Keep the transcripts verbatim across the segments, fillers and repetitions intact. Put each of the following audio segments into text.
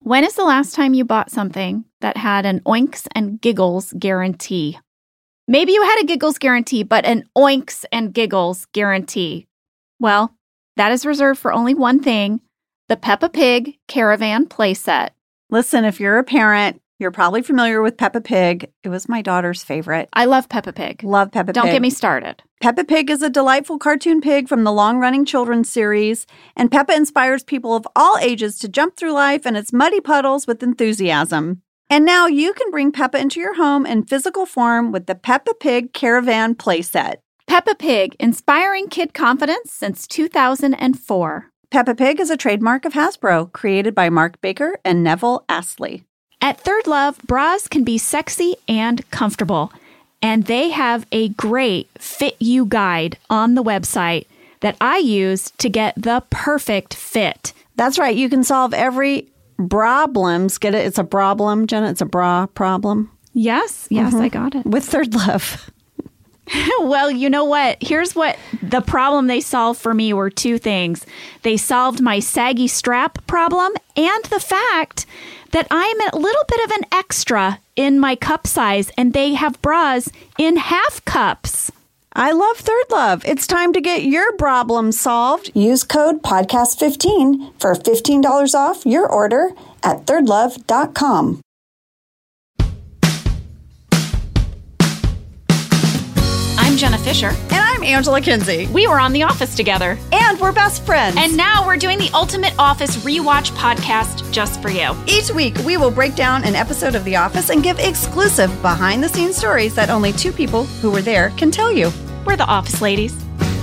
When is the last time you bought something that had an Oinks and Giggles guarantee? Maybe you had a Giggles guarantee, but an Oinks and Giggles guarantee. Well, that is reserved for only one thing, the Peppa Pig Caravan playset. Listen, if you're a parent, you're probably familiar with Peppa Pig. It was my daughter's favorite. I love Peppa Pig. Love Peppa Pig. Don't get me started. Peppa Pig is a delightful cartoon pig from the long-running children's series, and Peppa inspires people of all ages to jump through life and its muddy puddles with enthusiasm. And now you can bring Peppa into your home in physical form with the Peppa Pig Caravan playset. Peppa Pig, inspiring kid confidence since two thousand four. Peppa Pig is a trademark of Hasbro, created by Mark Baker and Neville Astley. At Third Love, bras can be sexy and comfortable, and they have a great Fit You guide on the website that I use to get the perfect fit. That's right. You can solve every problems. Get it? It's a problem, Jenna. It's a bra problem. Yes. Yes, mm-hmm. I got it. With Third Love. Well, you know what? Here's what the problem they solved for me were two things. They solved my saggy strap problem and the fact that I'm a little bit of an extra in my cup size, and they have bras in half cups. I love Third Love. It's time to get your problem solved. Use code podcast fifteen for fifteen dollars off your order at third love dot com. I'm Jenna Fisher. And I'm Angela Kinsey. We were on The Office together. And we're best friends. And now we're doing the Ultimate Office Rewatch podcast just for you. Each week, we will break down an episode of The Office and give exclusive behind-the-scenes stories that only two people who were there can tell you. We're the Office ladies.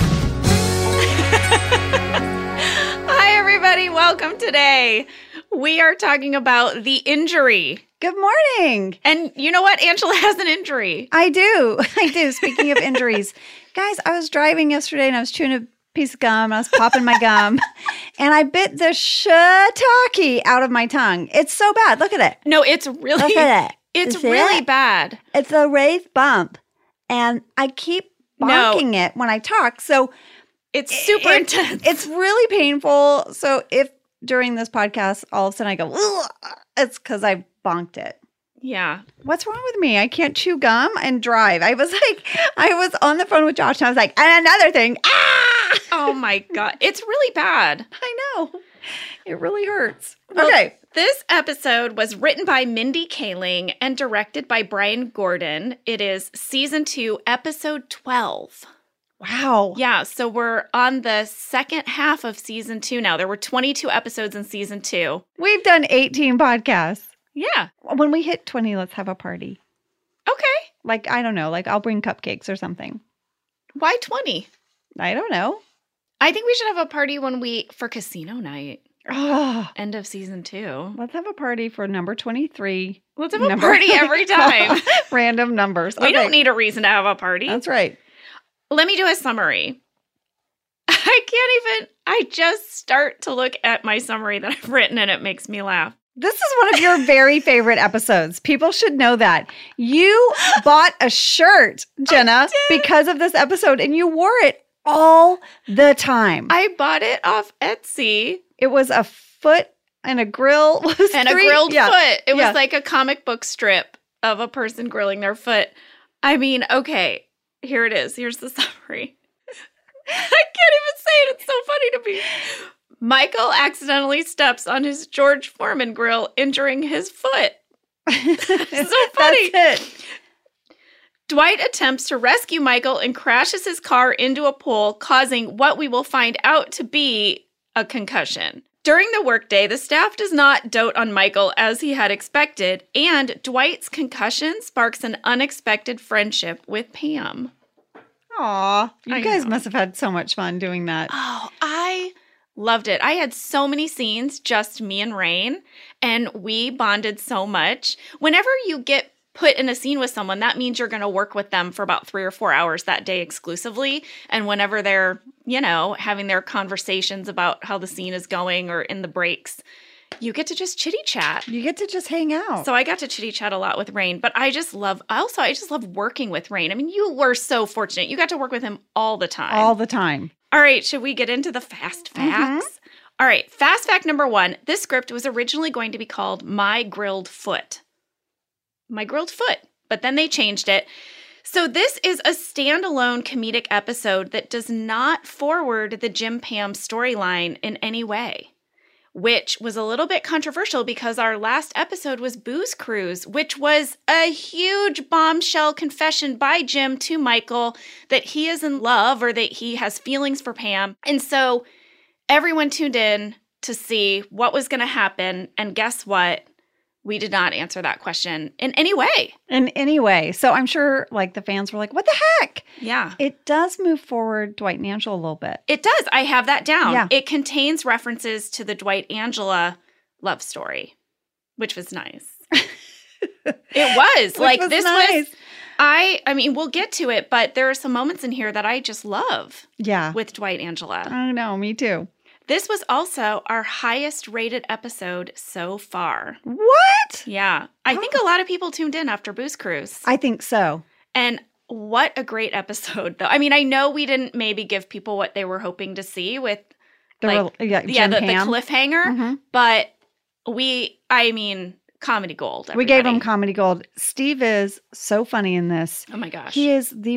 Hi, everybody. Welcome today. We are talking about the injury. Good morning. And you know what? Angela has an injury. I do. I do. Speaking of injuries. Guys, I was driving yesterday and I was chewing a piece of gum. I was popping my gum. And I bit the shiitake out of my tongue. It's so bad. Look at it. No, it's really. Look at it. It's Is really it? bad. It's a raised bump. And I keep barking no. it when I talk. So it's super it, intense. It's really painful. So if during this podcast, all of a sudden I go, ugh, it's because I bonked it. Yeah. What's wrong with me? I can't chew gum and drive. I was like, I was on the phone with Josh and I was like, and another thing. Ah! Oh my God. It's really bad. I know. It really hurts. Well, okay. This episode was written by Mindy Kaling and directed by Brian Gordon. It is season two, episode twelve. Wow. Yeah, so we're on the second half of season two now. There were twenty-two episodes in season two. We've done eighteen podcasts. Yeah. When we hit twenty, let's have a party. Okay. Like, I don't know, like I'll bring cupcakes or something. Why twenty? I don't know. I think we should have a party when we, for casino night. Oh, End of season two. let's have a party for number twenty-three. Let's have a Number- party every time. Random numbers. We Okay. don't need a reason to have a party. That's right. Let me do a summary. I can't even, I just start to look at my summary that I've written and it makes me laugh. This is one of your very favorite episodes. People should know that. You bought a shirt, Jenna, because of this episode, and you wore it all the time. I bought it off Etsy. It was a foot and a grill. Was And three, a grilled yeah, foot. It yeah. was like a comic book strip of a person grilling their foot. I mean, okay, here it is. Here's the summary. I can't even say it. It's so funny to me. Michael accidentally steps on his George Foreman grill, injuring his foot. It's so funny. That's it. Dwight attempts to rescue Michael and crashes his car into a pole, causing what we will find out to be a concussion. During the workday, the staff does not dote on Michael as he had expected, and Dwight's concussion sparks an unexpected friendship with Pam. Aw, you I guys know. must have had so much fun doing that. Oh, I loved it. I had so many scenes, just me and Rain, and we bonded so much. Whenever you get put in a scene with someone, that means you're going to work with them for about three or four hours that day exclusively. And whenever they're, you know, having their conversations about how the scene is going or in the breaks, you get to just chitty chat. You get to just hang out. So I got to chitty chat a lot with Rain, but I just love, also, I just love working with Rain. I mean, you were so fortunate. You got to work with him all the time. all the time. All right, should we get into the fast facts? Mm-hmm. All right, fast fact number one. This script was originally going to be called My Grilled Foot. My Grilled Foot. But then they changed it. So this is a standalone comedic episode that does not forward the Jim Pam storyline in any way, which was a little bit controversial because our last episode was Booze Cruise, which was a huge bombshell confession by Jim to Michael that he is in love or that he has feelings for Pam. And so everyone tuned in to see what was going to happen. And guess what? We did not answer that question in any way. In any way. So I'm sure like the fans were like, what the heck? Yeah. It does move forward Dwight and Angela a little bit. It does. I have that down. Yeah. It contains references to the Dwight-Angela love story, which was nice. It was. Which like was this nice. was I I mean, we'll get to it, but there are some moments in here that I just love Yeah. with Dwight-Angela. I know, me too. This was also our highest rated episode so far. What? Yeah. I think a lot of people tuned in after Booze Cruise. I think so. And what a great episode, though. I mean, I know we didn't maybe give people what they were hoping to see with The like, real, yeah, yeah, Jim the, the Pam. cliffhanger, Mhm. but we, I mean, comedy gold. We gave him everybody. comedy gold. Steve is so funny in this. Oh my gosh. He is the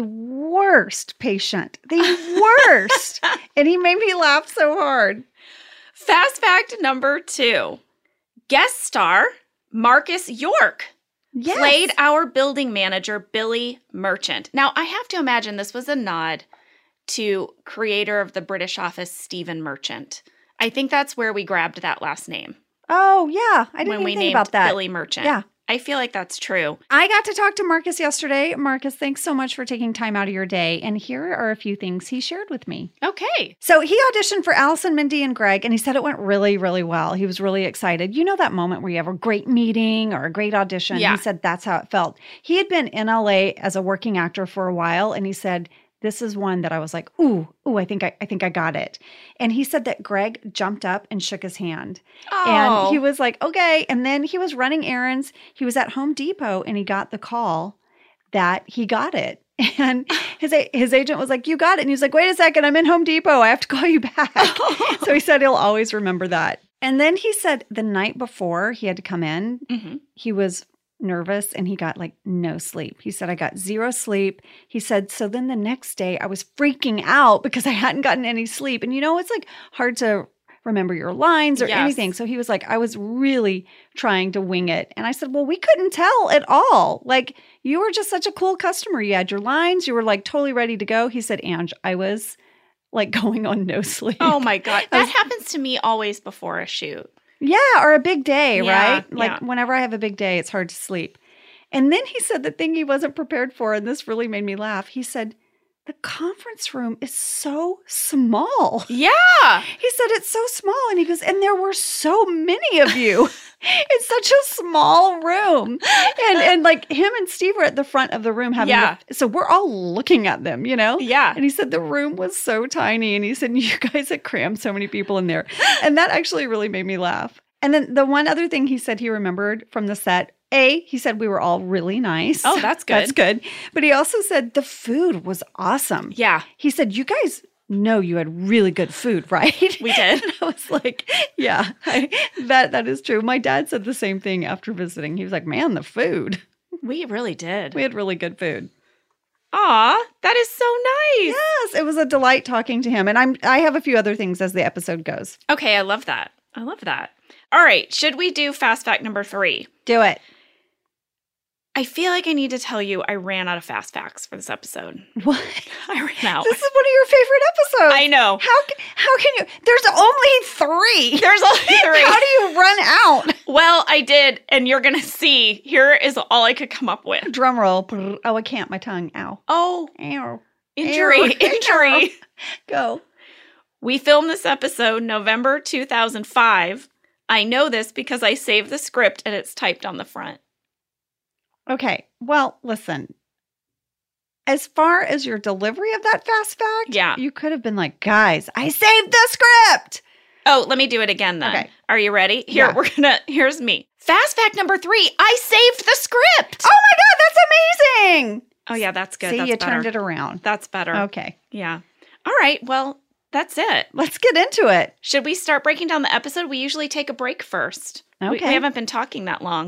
worst patient. The worst. And he made me laugh so hard. Fast fact number two. Guest star Marcus York Yes. played our building manager, Billy Merchant. Now, I have to imagine this was a nod to creator of the British Office, Stephen Merchant. I think that's where we grabbed that last name. Oh, yeah. I didn't when even we think named about that. Billy Merchant. Yeah. I feel like that's true. I got to talk to Marcus yesterday. Marcus, thanks so much for taking time out of your day. And here are a few things he shared with me. Okay. So he auditioned for Allison, Mindy, and Greg, and he said it went really, really well. He was really excited. You know that moment where you have a great meeting or a great audition? Yeah. He said that's how it felt. He had been in L A as a working actor for a while, and he said, this is one that I was like, ooh, ooh, I think I, I think I got it. And he said that Greg jumped up and shook his hand. Oh. And he was like, okay. And then he was running errands. He was at Home Depot and he got the call that he got it. And his his agent was like, you got it. And he was like, wait a second, I'm in Home Depot. I have to call you back. So he said he'll always remember that. And then he said the night before he had to come in, Mm-hmm. he was nervous and he got like no sleep. He said, I got zero sleep. He said, so then the next day I was freaking out because I hadn't gotten any sleep. And you know, it's like hard to remember your lines or Yes. anything. So he was like, I was really trying to wing it. And I said, well, we couldn't tell at all. Like you were just such a cool customer. You had your lines. You were like totally ready to go. He said, Ange, I was like going on no sleep. Oh my God. I That was- happens to me always before a shoot. Yeah, or a big day, Yeah, right? Like yeah. whenever I have a big day, it's hard to sleep. And then he said the thing he wasn't prepared for, and this really made me laugh. He said, the conference room is so small. Yeah. He said, it's so small. And he goes, and there were so many of you. It's such a small room. And and like him and Steve were at the front of the room having Yeah. the- so we're all looking at them, you know? Yeah. And he said the room was so tiny. And he said, you guys had crammed so many people in there. And that actually really made me laugh. And then the one other thing he said he remembered from the set, A, he said we were all really nice. Oh, that's good. That's good. But he also said the food was awesome. Yeah. He said, you guys know you had really good food, right? We did. And I was like, yeah, I, that that is true. My dad said the same thing after visiting. He was like, man, the food. We really did. We had really good food. Aw, that is so nice. Yes, it was a delight talking to him. And I'm I have a few other things as the episode goes. Okay, I love that. I love that. All right, should we do fast fact number three? Do it. I feel like I need to tell you I ran out of fast facts for this episode. What? I ran out. This is one of your favorite episodes. I know. How ca- how can you? There's only three. There's only three. How do you run out? Well, I did, and you're going to see. Here is all I could come up with. Drum roll. Oh, I can't. My tongue. Ow. Oh, Ow. injury, Ew. injury. Go. We filmed this episode November two thousand five. I know this because I saved the script and it's typed on the front. Okay. Well, listen. As far as your delivery of that fast fact, Yeah. you could have been like, guys, I saved the script. Oh, let me do it again then. Okay. Are you ready? Here, Yeah. we're gonna, here's me. Fast fact number three, I saved the script. Oh my God, that's amazing. Oh yeah, that's good. See, that's you better. turned it around. That's better. Okay. Yeah. All right. Well, That's it. Let's get into it. Should we start breaking down the episode? We usually take a break first. Okay. We, we haven't been talking that long.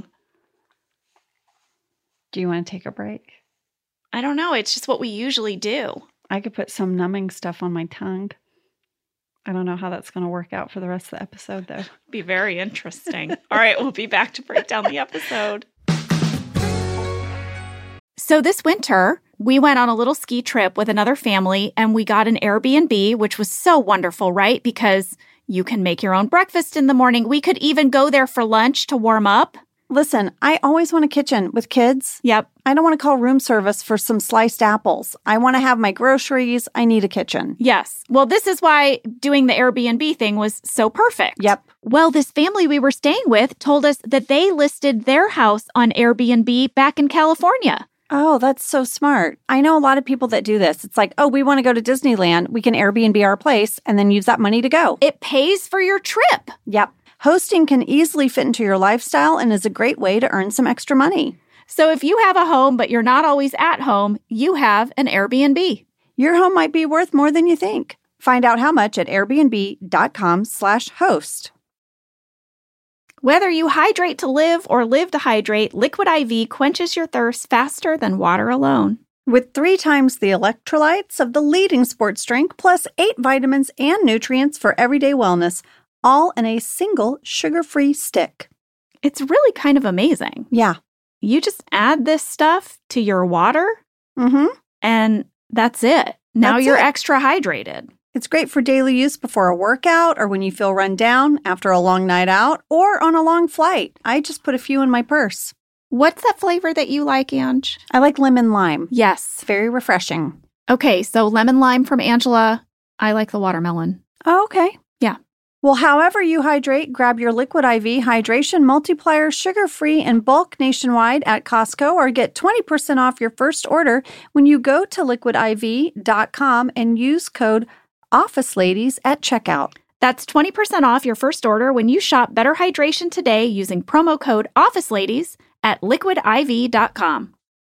Do you want to take a break? I don't know. It's just what we usually do. I could put some numbing stuff on my tongue. I don't know how that's going to work out for the rest of the episode, though. Be very interesting. All right, we'll be back to break down the episode. So this winter, we went on a little ski trip with another family, and we got an Airbnb, which was so wonderful, right? Because you can make your own breakfast in the morning. We could even go there for lunch to warm up. Listen, I always want a kitchen with kids. Yep. I don't want to call room service for some sliced apples. I want to have my groceries. I need a kitchen. Yes. Well, this is why doing the Airbnb thing was so perfect. Yep. Well, this family we were staying with told us that they listed their house on Airbnb back in California. Oh, that's so smart. I know a lot of people that do this. It's like, oh, we want to go to Disneyland. We can Airbnb our place and then use that money to go. It pays for your trip. Yep. Hosting can easily fit into your lifestyle and is a great way to earn some extra money. So if you have a home, but you're not always at home, you have an Airbnb. Your home might be worth more than you think. Find out how much at airbnb.com slash host. Whether you hydrate to live or live to hydrate, Liquid I V quenches your thirst faster than water alone. With three times the electrolytes of the leading sports drink, plus eight vitamins and nutrients for everyday wellness, all in a single sugar-free stick. It's really kind of amazing. Yeah. You just add this stuff to your water, Mm-hmm. and that's it. Now That's you're it. extra hydrated. It's great for daily use before a workout or when you feel run down after a long night out or on a long flight. I just put a few in my purse. What's that flavor that you like, Ange? I like lemon lime. Yes. It's very refreshing. Okay, so lemon lime from Angela. I like the watermelon. Oh, okay. Yeah. Well, however you hydrate, grab your Liquid I V Hydration Multiplier sugar-free in bulk nationwide at Costco or get twenty percent off your first order when you go to liquid I V dot com and use code OfficeLadies at checkout. That's twenty percent off your first order when you shop Better Hydration today using promo code OfficeLadies at liquid I V dot com.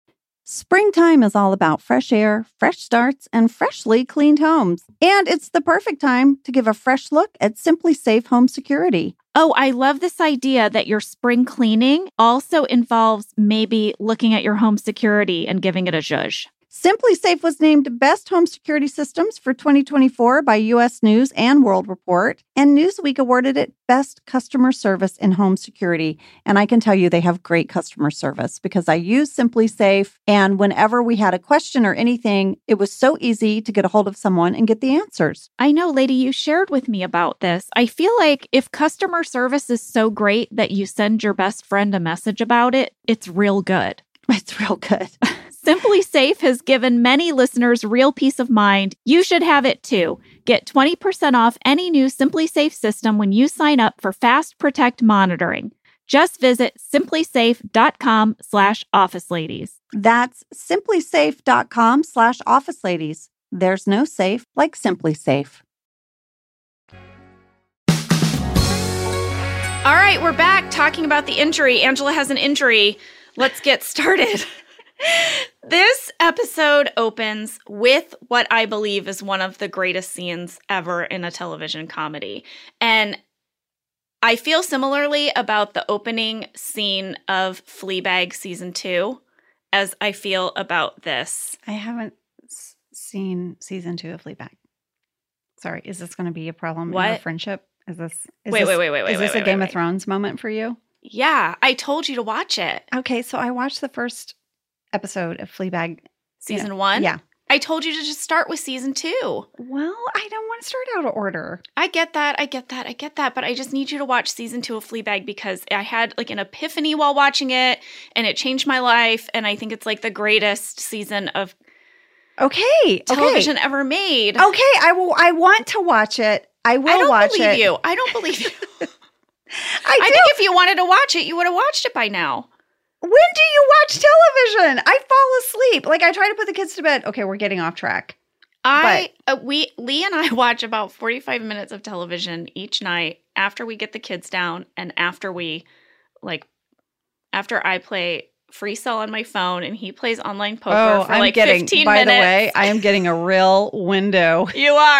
Springtime is all about fresh air, fresh starts, and freshly cleaned homes. And it's the perfect time to give a fresh look at Simply Safe Home Security. Oh, I love this idea that your spring cleaning also involves maybe looking at your home security and giving it a zhuzh. Simply Safe was named Best Home Security Systems for twenty twenty-four by U S News and World Report, and Newsweek awarded it Best Customer Service in Home Security. And I can tell you they have great customer service because I use Simply Safe, and whenever we had a question or anything, it was so easy to get a hold of someone and get the answers. I know, lady, you shared with me about this. I feel like if customer service is so great that you send your best friend a message about it, it's real good. It's real good. Simply Safe has given many listeners real peace of mind. You should have it too. Get twenty percent off any new Simply Safe system when you sign up for Fast Protect monitoring. Just visit simplysafe.com slash office ladies. That's simplysafe.com slash office ladies. There's no safe like Simply Safe. All right, we're back talking about the injury. Angela has an injury. Let's get started. This episode opens with what I believe is one of the greatest scenes ever in a television comedy. And I feel similarly about the opening scene of Fleabag season two as I feel about this. I haven't s- seen season two of Fleabag. Sorry, is this going to be a problem in our What? friendship? Is this is Wait, this, wait, wait, wait, wait, Is this wait, a wait, Game wait, of wait. Thrones moment for you? Yeah, I told you to watch it. Okay, so I watched the first episode of Fleabag. Season Yeah. one? Yeah. I told you to just start with season two. Well, I don't want to start out of order. I get that. I get that. I get that. But I just need you to watch season two of Fleabag because I had like an epiphany while watching it and it changed my life. And I think it's like the greatest season of Okay, television okay. ever made. Okay, I will. I want to watch it. I will I don't watch believe it. you. I don't believe you. I I do. think if you wanted to watch it, you would have watched it by now. When do you watch television? I fall asleep. Like I try to put the kids to bed. Okay, we're getting off track. I uh, we Lee and I watch about forty-five minutes of television each night after we get the kids down and after we like after I play Free Cell on my phone and he plays online poker Oh, for I'm like getting. fifteen By minutes. the way, I am getting a real window. You are.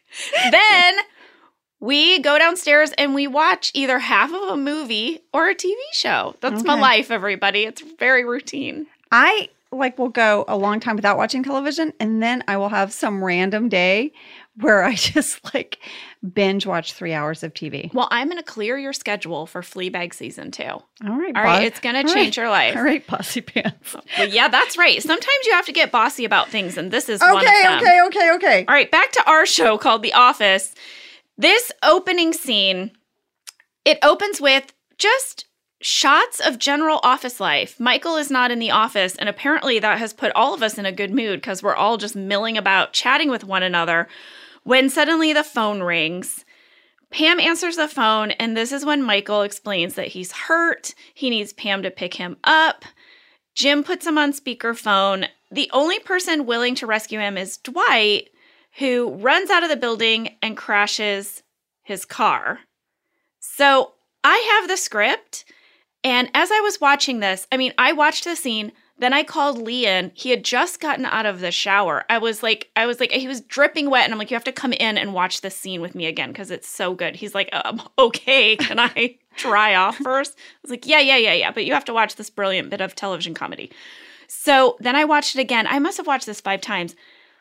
Then we go downstairs and we watch either half of a movie or a T V show. That's my Okay. life, everybody. It's very routine. I like will go a long time without watching television, and then I will have some random day where I just like binge watch three hours of T V. Well, I'm going to clear your schedule for Fleabag season two. All All right, right, bo- it's going to all change right. your life. All right, bossy pants. Well, yeah, that's right. Sometimes you have to get bossy about things, and this is one of Okay, them. okay, okay, okay. All right, back to our show called The Office. This opening scene, it opens with just shots of general office life. Michael is not in the office, and apparently that has put all of us in a good mood because we're all just milling about, chatting with one another, when suddenly the phone rings. Pam answers the phone, and this is when Michael explains that he's hurt. He needs Pam to pick him up. Jim puts him on speakerphone. The only person willing to rescue him is Dwight, who runs out of the building and crashes his car. So I have the script, and as I was watching this, I mean, I watched the scene, then I called Leon. He had just gotten out of the shower. I was like, I was like, he was dripping wet, and I'm like, you have to come in and watch this scene with me again because it's so good. He's like, um, okay, can I dry off first? I was like, yeah, yeah, yeah, yeah, but you have to watch this brilliant bit of television comedy. So then I watched it again. I must have watched this five times.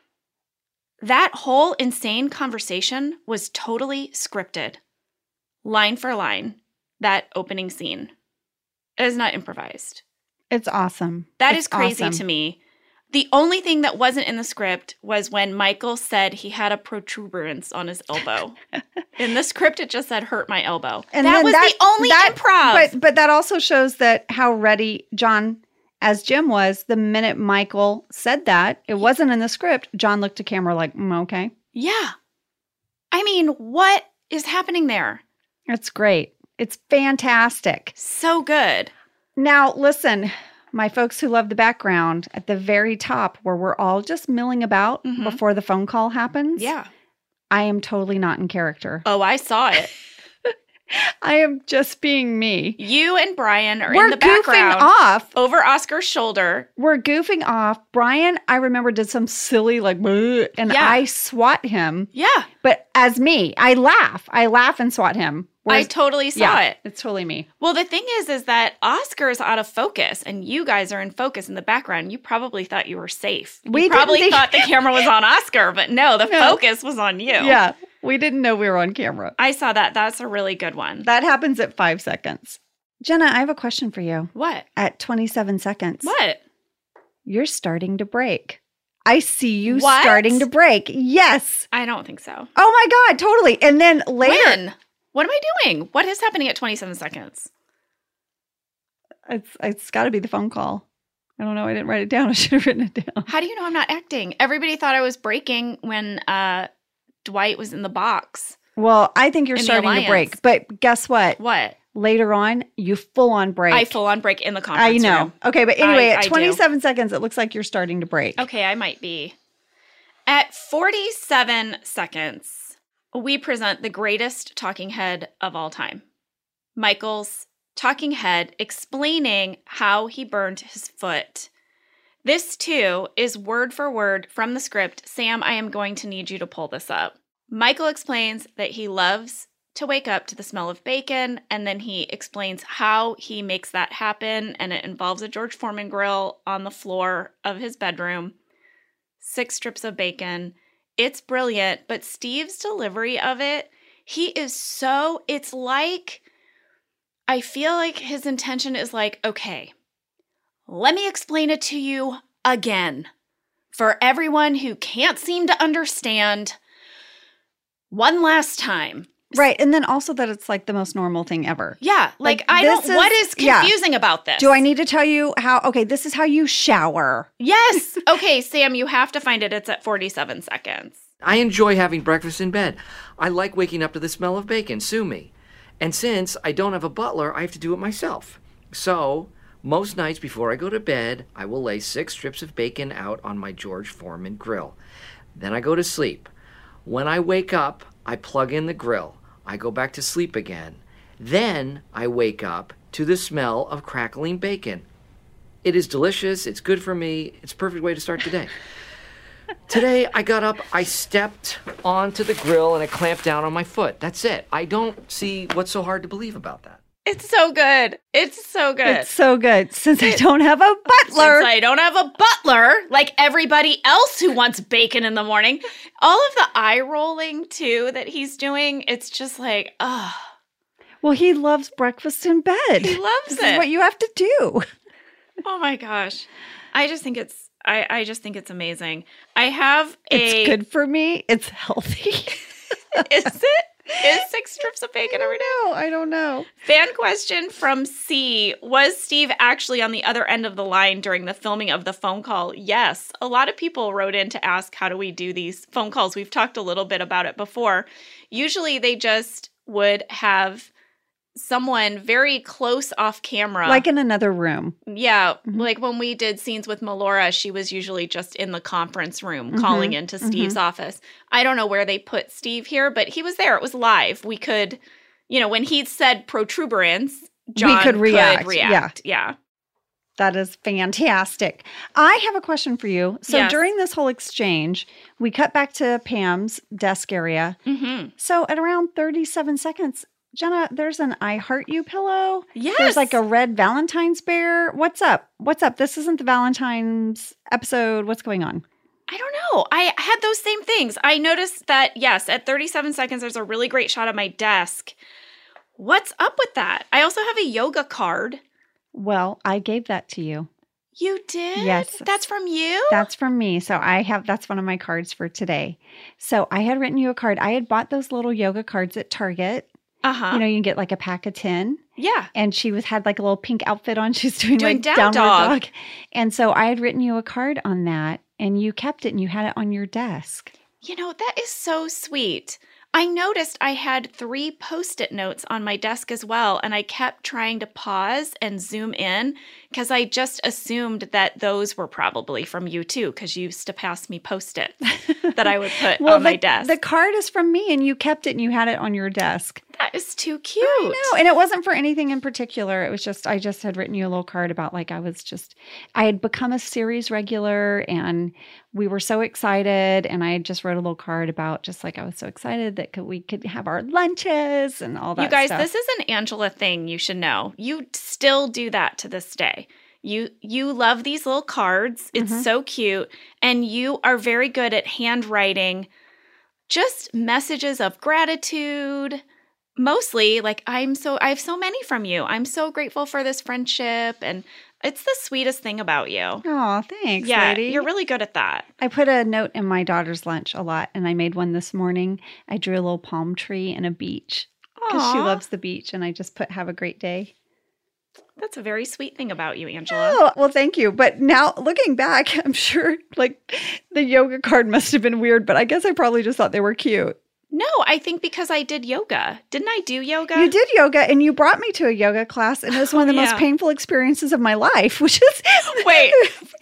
That whole insane conversation was totally scripted, line for line, that opening scene. It is not improvised. It's awesome. That It's is crazy awesome. to me. The only thing that wasn't in the script was when Michael said he had a protuberance on his elbow. In the script, it just said, hurt my elbow. And that then was that- the only that- improv. But but that also shows that how ready John as Jim was the minute Michael said that. It wasn't in the script. John looked to camera like, mm, okay. Yeah. I mean, what is happening there? It's great. It's fantastic. So good. Now, listen, my folks who love the background, at the very top where we're all just milling about Mhm. before the phone call happens, Yeah. I am totally not in character. Oh, I saw it. I am just being me. You and Brian are We're in the goofing background off. over Oscar's shoulder. We're goofing off. Brian, I remember, did some silly, like, "Bleh," and Yeah. I swat him. Yeah. But as me, I laugh. I laugh and swat him. I Whereas- totally saw yeah, it. It's totally me. Well, the thing is, is that Oscar is out of focus and you guys are in focus in the background. You probably thought you were safe. You We didn't probably think- thought the camera was on Oscar, but no, the No. focus was on you. Yeah. We didn't know we were on camera. I saw that. That's a really good one. That happens at five seconds. Jenna, I have a question for you. What? At twenty-seven seconds, What? you're starting to break. I see you What? starting to break. Yes. I don't think so. Oh my God, totally. And then later, When? What am I doing? What is happening at twenty-seven seconds? it's it's got to be the phone call. I don't know. I didn't write it down. I should have written it down. How do you know I'm not acting? Everybody thought I was breaking when uh, Dwight was in the box. Well, I think you're In the starting to alliance. break. But guess what? What? Later on, you full on break. I full on break in the I conference know. room. Okay, but anyway, I- at I do. twenty-seven seconds, it looks like you're starting to break. Okay, I might be. At forty-seven seconds, we present the greatest talking head of all time. Michael's talking head explaining how he burned his foot. This, too, is word for word from the script. Sam, I am going to need you to pull this up. Michael explains that he loves to wake up to the smell of bacon, and then he explains how he makes that happen, and it involves a George Foreman grill on the floor of his bedroom. Six strips of bacon. It's brilliant, but Steve's delivery of it, he is so, it's like, I feel like his intention is like, okay, let me explain it to you again. For everyone who can't seem to understand, one last time. Right. And then also that it's like the most normal thing ever. Yeah, like, Like, I this don't, what is- is yeah. confusing about this? Do I need to tell you how? Okay, this is how you shower. Yes. Okay, Sam, you have to find it. It's at forty-seven seconds. I enjoy having breakfast in bed. I like waking up to the smell of bacon. Sue me. And since I don't have a butler, I have to do it myself. So, most nights before I go to bed, I will lay six strips of bacon out on my George Foreman grill. Then I go to sleep. When I wake up, I plug in the grill. I go back to sleep again. Then I wake up to the smell of crackling bacon. It is delicious. It's good for me. It's a perfect way to start the day. Today, I got up, I stepped onto the grill, and it clamped down on my foot. That's it. I don't see what's so hard to believe about that. It's so good. It's so good. It's so good. Since I don't have a butler. Since I don't have a butler, like everybody else who wants bacon in the morning. All of the eye rolling, too, that he's doing, it's just like, oh. Well, he loves breakfast in bed. He loves this it. This is what you have to do. Oh, my gosh. I just think it's, I, I just think it's amazing. I have a. It's good for me. It's healthy. Is it? Is six strips of bacon every day? No, I don't know. Fan question from C. Was Steve actually on the other end of the line during the filming of the phone call? Yes. A lot of people wrote in to ask, how do we do these phone calls? We've talked a little bit about it before. Usually they just would have someone very close off camera. Like in another room. Yeah. Mm-hmm. Like when we did scenes with Melora, she was usually just in the conference room Mm-hmm. calling into Steve's Mm-hmm. office. I don't know where they put Steve here, but he was there. It was live. We could, you know, when he said protuberance, John we could react. Could react. Yeah. yeah. That is fantastic. I have a question for you. So Yes. during this whole exchange, we cut back to Pam's desk area. Mm-hmm. So at around thirty-seven seconds, Jenna, there's an I Heart You pillow. Yes. There's like a red Valentine's bear. What's up? What's up? This isn't the Valentine's episode. What's going on? I don't know. I had those same things. I noticed that, yes, at thirty-seven seconds, there's a really great shot of my desk. What's up with that? I also have a yoga card. Well, I gave that to you. You did? Yes. That's from you? That's from me. So I have, that's one of my cards for today. So I had written you a card. I had bought those little yoga cards at Target. Uh-huh. You know, you can get like a pack of ten. Yeah. And she was had like a little pink outfit on. She's doing, Doing like down downward dog. dog. And so I had written you a card on that, and you kept it and you had it on your desk. You know, that is so sweet. I noticed I had three Post-it notes on my desk as well, and I kept trying to pause and zoom in because I just assumed that those were probably from you too, because you used to pass me Post-its that I would put Well, on the, my desk. the card is from me, and you kept it and you had it on your desk. That is too cute. I know. And it wasn't for anything in particular. It was just, I just had written you a little card about like, I was just, I had become a series regular and we were so excited. And I just wrote a little card about just like, I was so excited that could, we could have our lunches and all that You guys, stuff. this is an Angela thing you should know. You still do that to this day. You you love these little cards. It's Mhm. so cute. And you are very good at handwriting just messages of gratitude. Mostly, like, I'm so, I have so many from you. I'm so grateful for this friendship. And it's the sweetest thing about you. Oh, thanks, yeah, lady. you're really good at that. I put a note in my daughter's lunch a lot, and I made one this morning. I drew a little palm tree and a beach because she Aw. loves the beach, and I just put, have a great day. That's a very sweet thing about you, Angela. Oh, well, thank you. But now looking back, I'm sure like the yoga card must have been weird, but I guess I probably just thought they were cute. No, I think because I did yoga. Didn't I do yoga? You did yoga, and you brought me to a yoga class, and it was one of the Yeah. most painful experiences of my life, which is Wait,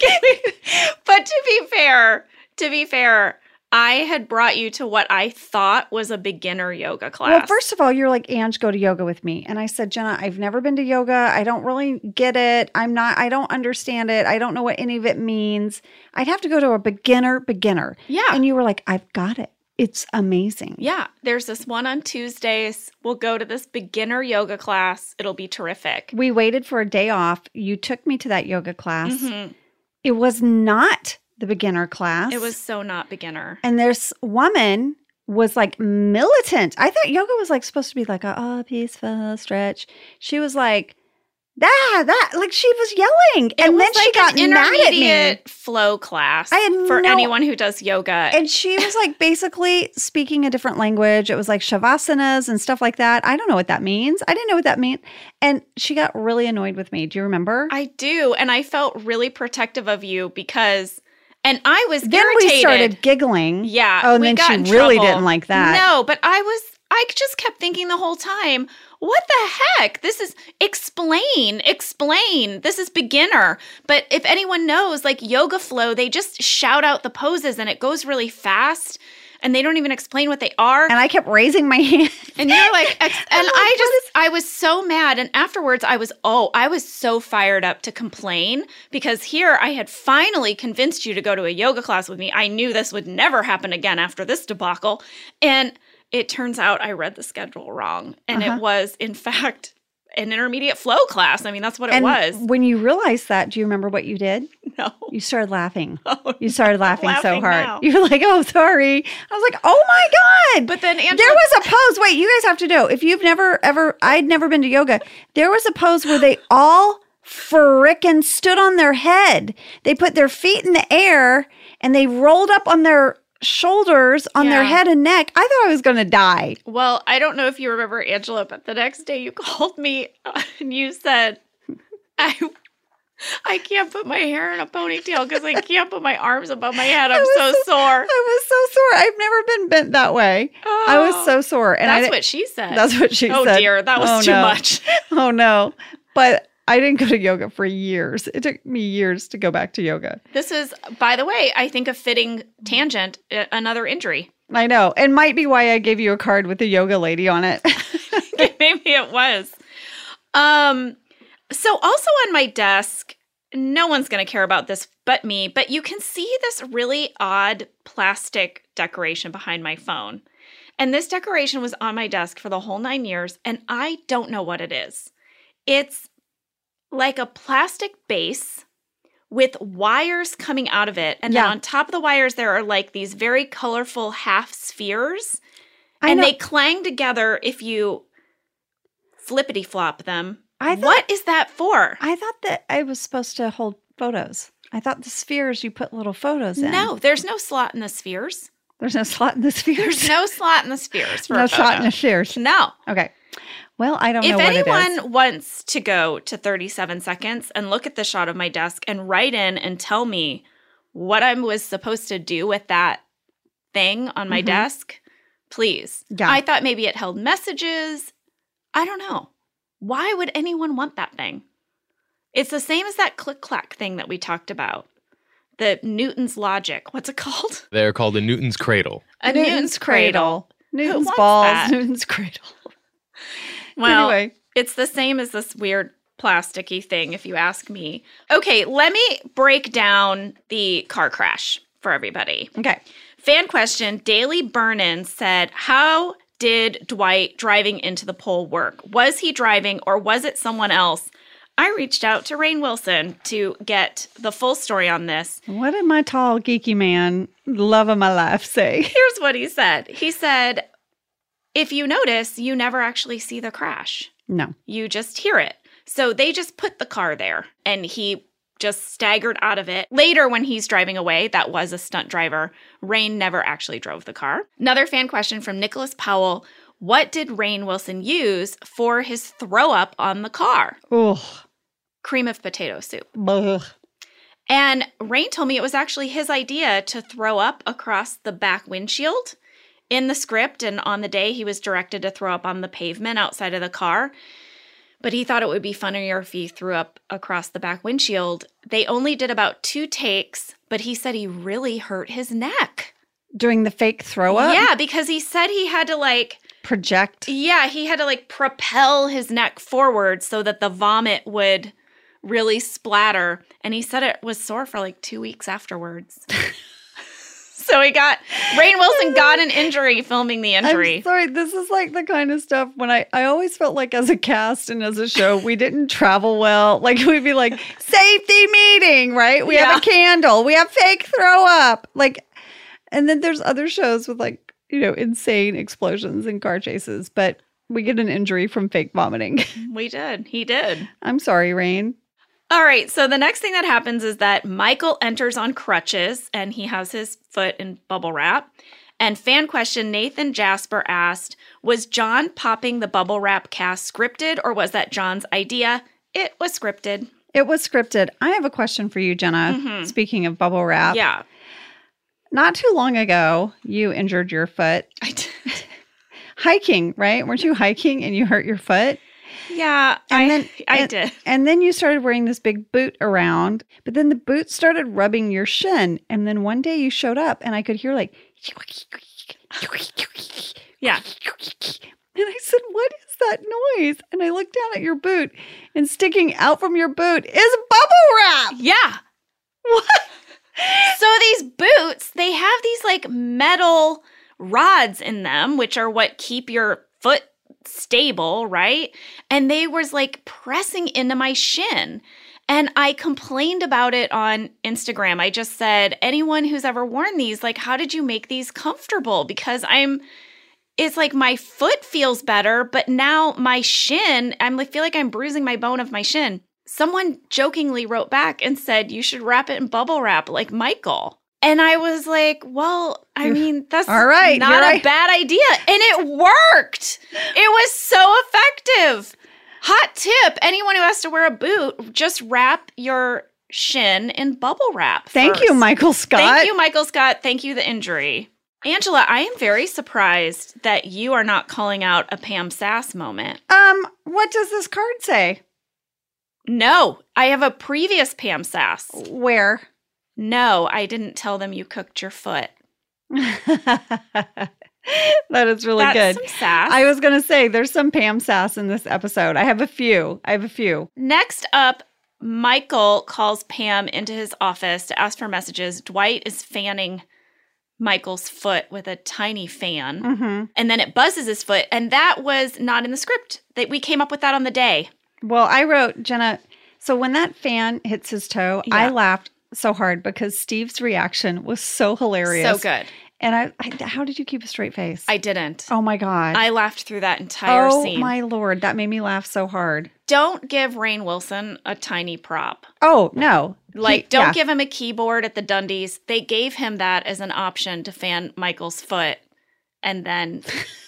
but to be fair, to be fair, I had brought you to what I thought was a beginner yoga class. Well, first of all, you're like, Ange, go to yoga with me. And I said, Jenna, I've never been to yoga. I don't really get it. I'm not, I don't understand it. I don't know what any of it means. I'd have to go to a beginner, beginner. Yeah. And you were like, I've got it. It's amazing. Yeah, there's this one on Tuesdays. We'll go to this beginner yoga class. It'll be terrific. We waited for a day off. You took me to that yoga class. Mhm. It was not the beginner class. It was so not beginner. And this woman was like militant. I thought yoga was like supposed to be like a oh, peaceful stretch. She was like, that, that, like she was yelling. It And was then she like got an mad at me. intermediate flow class I had for no- anyone who does yoga. And she was like basically speaking a different language. It was like shavasanas and stuff like that. I don't know what that means. I didn't know what that meant. And she got really annoyed with me. Do you remember? I do, and I felt really protective of you because, and I was then irritated. we started giggling. Yeah. Oh, and we then got she in really trouble. didn't like that. No, but I was, I just kept thinking the whole time, what the heck? This is explain, explain. This is beginner. But if anyone knows, like Yoga Flow, they just shout out the poses and it goes really fast. and they don't even explain what they are. And I kept raising my hand. And you're like, ex- and like, I what just, I was so mad. And afterwards, I was, oh, I was so fired up to complain because here I had finally convinced you to go to a yoga class with me. I knew this would never happen again after this debacle. And it turns out I read the schedule wrong. And Uh-huh. it was, in fact, an intermediate flow class. I mean, that's what it And was. when you realized that, do you remember what you did? No. You started laughing. Oh, You started laughing, so laughing hard. now. You were like, oh, sorry. I was like, oh my God. But then Angela- there was a pose. Wait, you guys have to know. If you've never, ever, I'd never been to yoga. There was a pose where they all frickin' stood on their head. They put their feet in the air and they rolled up on their shoulders on their Yeah. head and neck. I thought I was going to die. Well, I don't know if you remember, Angela, but the next day you called me uh, and you said, I I can't put my hair in a ponytail because I can't put my arms above my head. I'm was so so- sore. I was so sore. I've never been bent that way. I was Oh, so sore. And I That's di- what she said. That's what she oh, said. dear. That was Oh, too no. much. Oh, no. But I didn't go to yoga for years. It took me years to go back to yoga. This is, by the way, I think a fitting tangent, uh, another injury. I know. And might be why I gave you a card with a yoga lady on it. Maybe it was. Um, so also on my desk, no one's going to care about this but me, but you can see this really odd plastic decoration behind my phone. And this decoration was on my desk for the whole nine years, and I don't know what it is. It's like a plastic base with wires coming out of it. And Yeah. then on top of the wires, there are like these very colorful half spheres. I And know. they clang together if you flippity flop them. I thought- what is that for? I thought that I was supposed to hold photos. I thought the spheres, you put little photos in. No, there's no slot in the spheres. There's no slot in the spheres. There's no slot in the spheres for no a slot photo. in the spheres. No. Okay. Well, I don't If know what it is. anyone wants to go to thirty-seven seconds and look at the shot of my desk and write in and tell me what I was supposed to do with that thing on my Mhm. desk, please. Yeah. I thought maybe it held messages. I don't know. Why would anyone want that thing? It's the same as that click-clack thing that we talked about. The Newton's logic. What's it called? They're called a Newton's cradle. A Newton's, cradle. Newton's wants balls. that? Newton's cradle. Well, Anyway. it's the same as this weird plasticky thing, if you ask me. Okay, let me break down the car crash for everybody. Okay. Fan question, Daily Burn-In said, how did Dwight driving into the pole work? Was he driving or was it someone else? I reached out to Rainn Wilson to get the full story on this. What did my tall, geeky man, love of my life, say? Here's what he said. He said, if you notice, you never actually see the crash. No. You just hear it. So they just put the car there and he just staggered out of it. Later, when he's driving away, that was a stunt driver. Rainn never actually drove the car. Another fan question from Nicholas Powell. What did Rainn Wilson use for his throw up on the car? Ugh. Cream of potato soup. Ugh. And Rainn told me it was actually his idea to throw up across the back windshield. In the script and on the day, he was directed to throw up on the pavement outside of the car. But he thought it would be funnier if he threw up across the back windshield. They only did about two takes, but he said he really hurt his neck. Doing the fake throw up? Yeah, because he said he had to like, Project. yeah, he had to like propel his neck forward so that the vomit would really splatter. And he said it was sore for like two weeks afterwards. So he got, Rainn Wilson got an injury filming the injury. I'm sorry, this is like the kind of stuff when I, I always felt like as a cast and as a show, we didn't travel well. Like we'd be like, safety meeting, right? We have Yeah. a candle. We have fake throw up. Like, and then there's other shows with like, you know, insane explosions and car chases, but we get an injury from fake vomiting. We did. He did. I'm sorry, Rainn. All right. So the next thing that happens is that Michael enters on crutches and he has his foot in bubble wrap. And fan question Nathan Jasper asked, was John popping the bubble wrap cast scripted or was that John's idea? It was scripted. It was scripted. I have a question for you, Jenna. Mhm. Speaking of bubble wrap. Yeah. Not too long ago, you injured your foot I did. hiking, right? Weren't you hiking and you hurt your foot? Yeah. And I, then- I and- did. And then you started wearing this big boot around, but then the boot started rubbing your shin. And then one day you showed up and I could hear like, Yeah. And I said, what is that noise? And I looked down at your boot, and sticking out from your boot is bubble wrap. Yeah. What? So these boots, they have these like metal rods in them, which are what keep your foot stable, right? And they was like pressing into my shin. And I complained about it on Instagram. I just said, anyone who's ever worn these, like, how did you make these comfortable? Because I'm, it's like my foot feels better, but now my shin, I'm like, feel like I'm bruising my bone of my shin. Someone jokingly wrote back and said, you should wrap it in bubble wrap like Michael. And I was like, well, I mean, that's All right, not a right. bad idea. And it worked. It was so effective. Hot tip, anyone who has to wear a boot, just wrap your shin in bubble wrap. Thank first. you, Michael Scott. Thank you, Michael Scott. Thank you, the injury. Angela, I am very surprised that you are not calling out a Pam Sass moment. Um, what does this card say? No, I have a previous Pam Sass. Where? No, I didn't tell them you cooked your foot. That is really That's good. some sass. I was going to say, there's some Pam Sass in this episode. I have a few. I have a few. Next up, Michael calls Pam into his office to ask for messages. Dwight is fanning Michael's foot with a tiny fan, Mm-hmm. and then it buzzes his foot, and that was not in the script. That we came up with that on the day. Well, I wrote, Jenna, so when that fan hits his toe, I Yeah. laughed so hard because Steve's reaction was so hilarious. So good. And I, I how did you keep a straight face? I didn't. oh my God. I laughed through that entire oh scene. my Lord. That made me laugh so hard. Don't give Rainn Wilson a tiny prop. Oh, no. Like, He- don't yeah. give him a keyboard at the Dundies. They gave him that as an option to fan Michael's foot, and then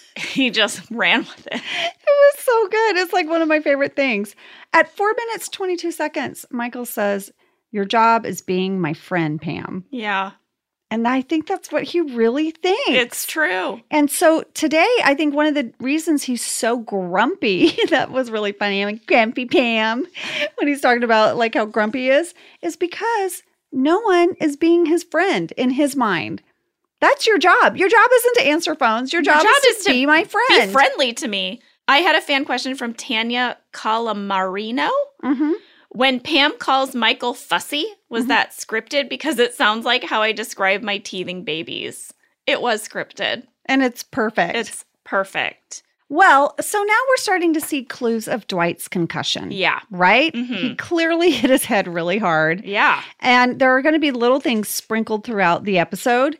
he just ran with it. It was so good. It's like one of my favorite things. At four minutes, twenty-two seconds, Michael says, your job is being my friend, Pam. Yeah, And I think that's what he really thinks. it's true. And so today, I think one of the reasons he's so grumpy, that was really funny. I'm like, grumpy Pam, when he's talking about like how grumpy he is, is because no one is being his friend in his mind. That's your job. Your job isn't to answer phones. Your job, job is, is to to be my friend. Be friendly to me. I had a fan question from Tanya Calamarino. Mm-hmm. When Pam calls Michael fussy, was that scripted? Because it sounds like how I describe my teething babies. It was scripted. And it's perfect. It's perfect. Well, so now we're starting to see clues of Dwight's concussion. Yeah. Right? Mhm. He clearly hit his head really hard. Yeah. And there are going to be little things sprinkled throughout the episode.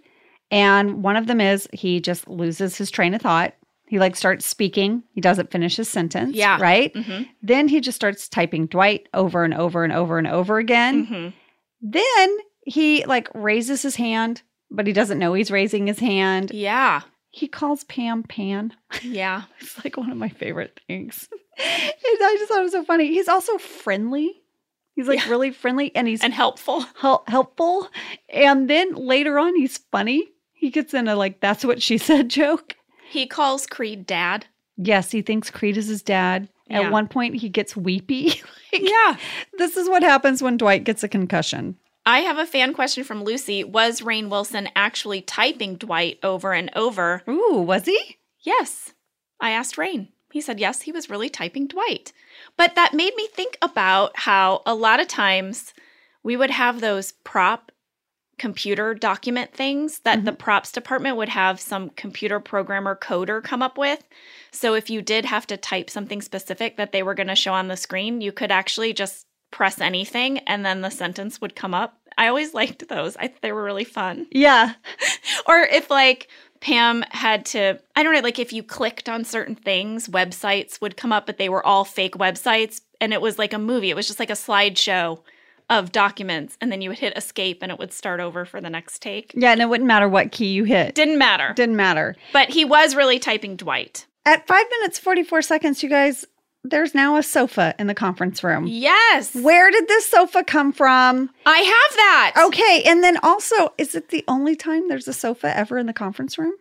And one of them is he just loses his train of thought. He like starts speaking. He doesn't finish his sentence. Yeah. Right? Mhm. Then he just starts typing Dwight over and over and over and over again. Mhm. Then he like raises his hand, but he doesn't know he's raising his hand. Yeah. He calls Pam Pan. Yeah. It's like one of my favorite things. And I just thought it was so funny. He's also friendly. He's like Yeah. really friendly and he's And helpful. hel- helpful. And then later on, he's funny. He gets in a like, that's what she said joke. He calls Creed dad. Yes, he thinks Creed is his dad. Yeah. At one point, he gets weepy. Like, Yeah. this is what happens when Dwight gets a concussion. I have a fan question from Lucy. Was Rainn Wilson actually typing Dwight over and over? Ooh, was he? Yes. I asked Rainn. He said, yes, he was really typing Dwight. But that made me think about how a lot of times we would have those prop computer document things that the props department would have some computer programmer coder come up with. So if you did have to type something specific that they were going to show on the screen, you could actually just press anything and then the sentence would come up. I always liked those. I they were really fun. Yeah. Or if like Pam had to, I don't know, like if you clicked on certain things, websites would come up, but they were all fake websites. And it was like a movie. It was just like a slideshow of documents. And then you would hit escape and it would start over for the next take. Yeah, and it wouldn't matter what key you hit. Didn't matter. Didn't matter. But he was really typing Dwight. At five minutes, forty-four seconds, you guys, there's now a sofa in the conference room. Yes. Where did this sofa come from? I have that. Okay, and then also, is it the only time there's a sofa ever in the conference room?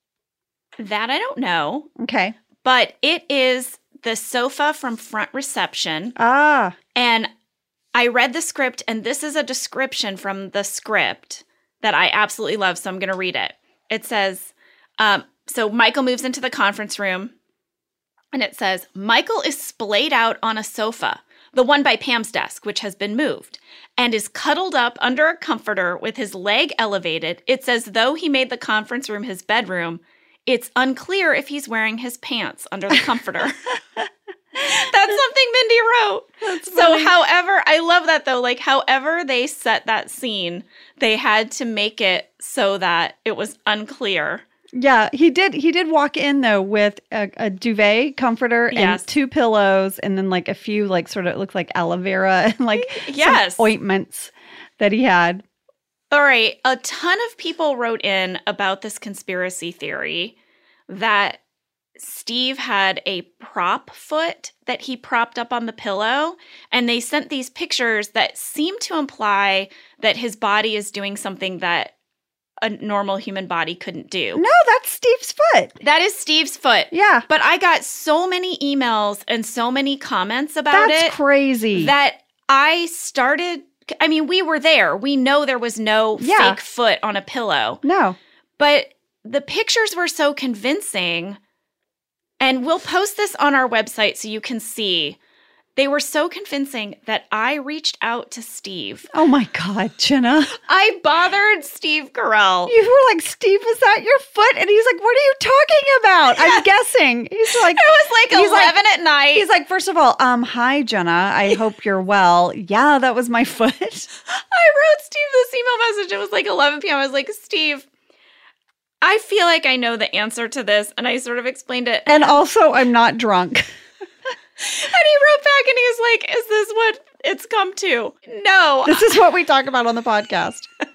That I don't know. Okay. But it is the sofa from front reception. Ah, And I read the script, and this is a description from the script that I absolutely love, so I'm going to read it. It says, Um, so Michael moves into the conference room, and it says, Michael is splayed out on a sofa, the one by Pam's desk, which has been moved, and is cuddled up under a comforter with his leg elevated. It's as though he made the conference room his bedroom. It's unclear if he's wearing his pants under the comforter. That's something Mindy wrote. That's so funny. however, I love that though, like however they set that scene, they had to make it so that it was unclear. Yeah, he did. He did walk in though with a, a duvet comforter and Yes. two pillows, and then like a few like sort of it looked like aloe vera and like Yes. some ointments that he had. All right, a ton of people wrote in about this conspiracy theory that Steve had a prop foot that he propped up on the pillow, and they sent these pictures that seem to imply that his body is doing something that a normal human body couldn't do. No, that's Steve's foot. That is Steve's foot. Yeah, But I got so many emails and so many comments about that's it crazy. that I started. I mean, we were there. We know there was no Yeah. fake foot on a pillow, no, but the pictures were so convincing. And we'll post this on our website so you can see. They were so convincing that I reached out to Steve. oh my God, Jenna, I bothered Steve Carell. you were like, Steve, is that your foot? And he's like, what are you talking about? I'm guessing. He's like, It was like He's like- eleven at night. he's like, first of all, um, hi Jenna, I hope you're well. Yeah, that was my foot. I wrote Steve this email message. It was like eleven p.m. I was like, Steve, I feel like I know the answer to this. And I sort of explained it. And also, I'm not drunk. And he wrote back and he was like, is this what it's come to? No. This is what we talk about on the podcast. And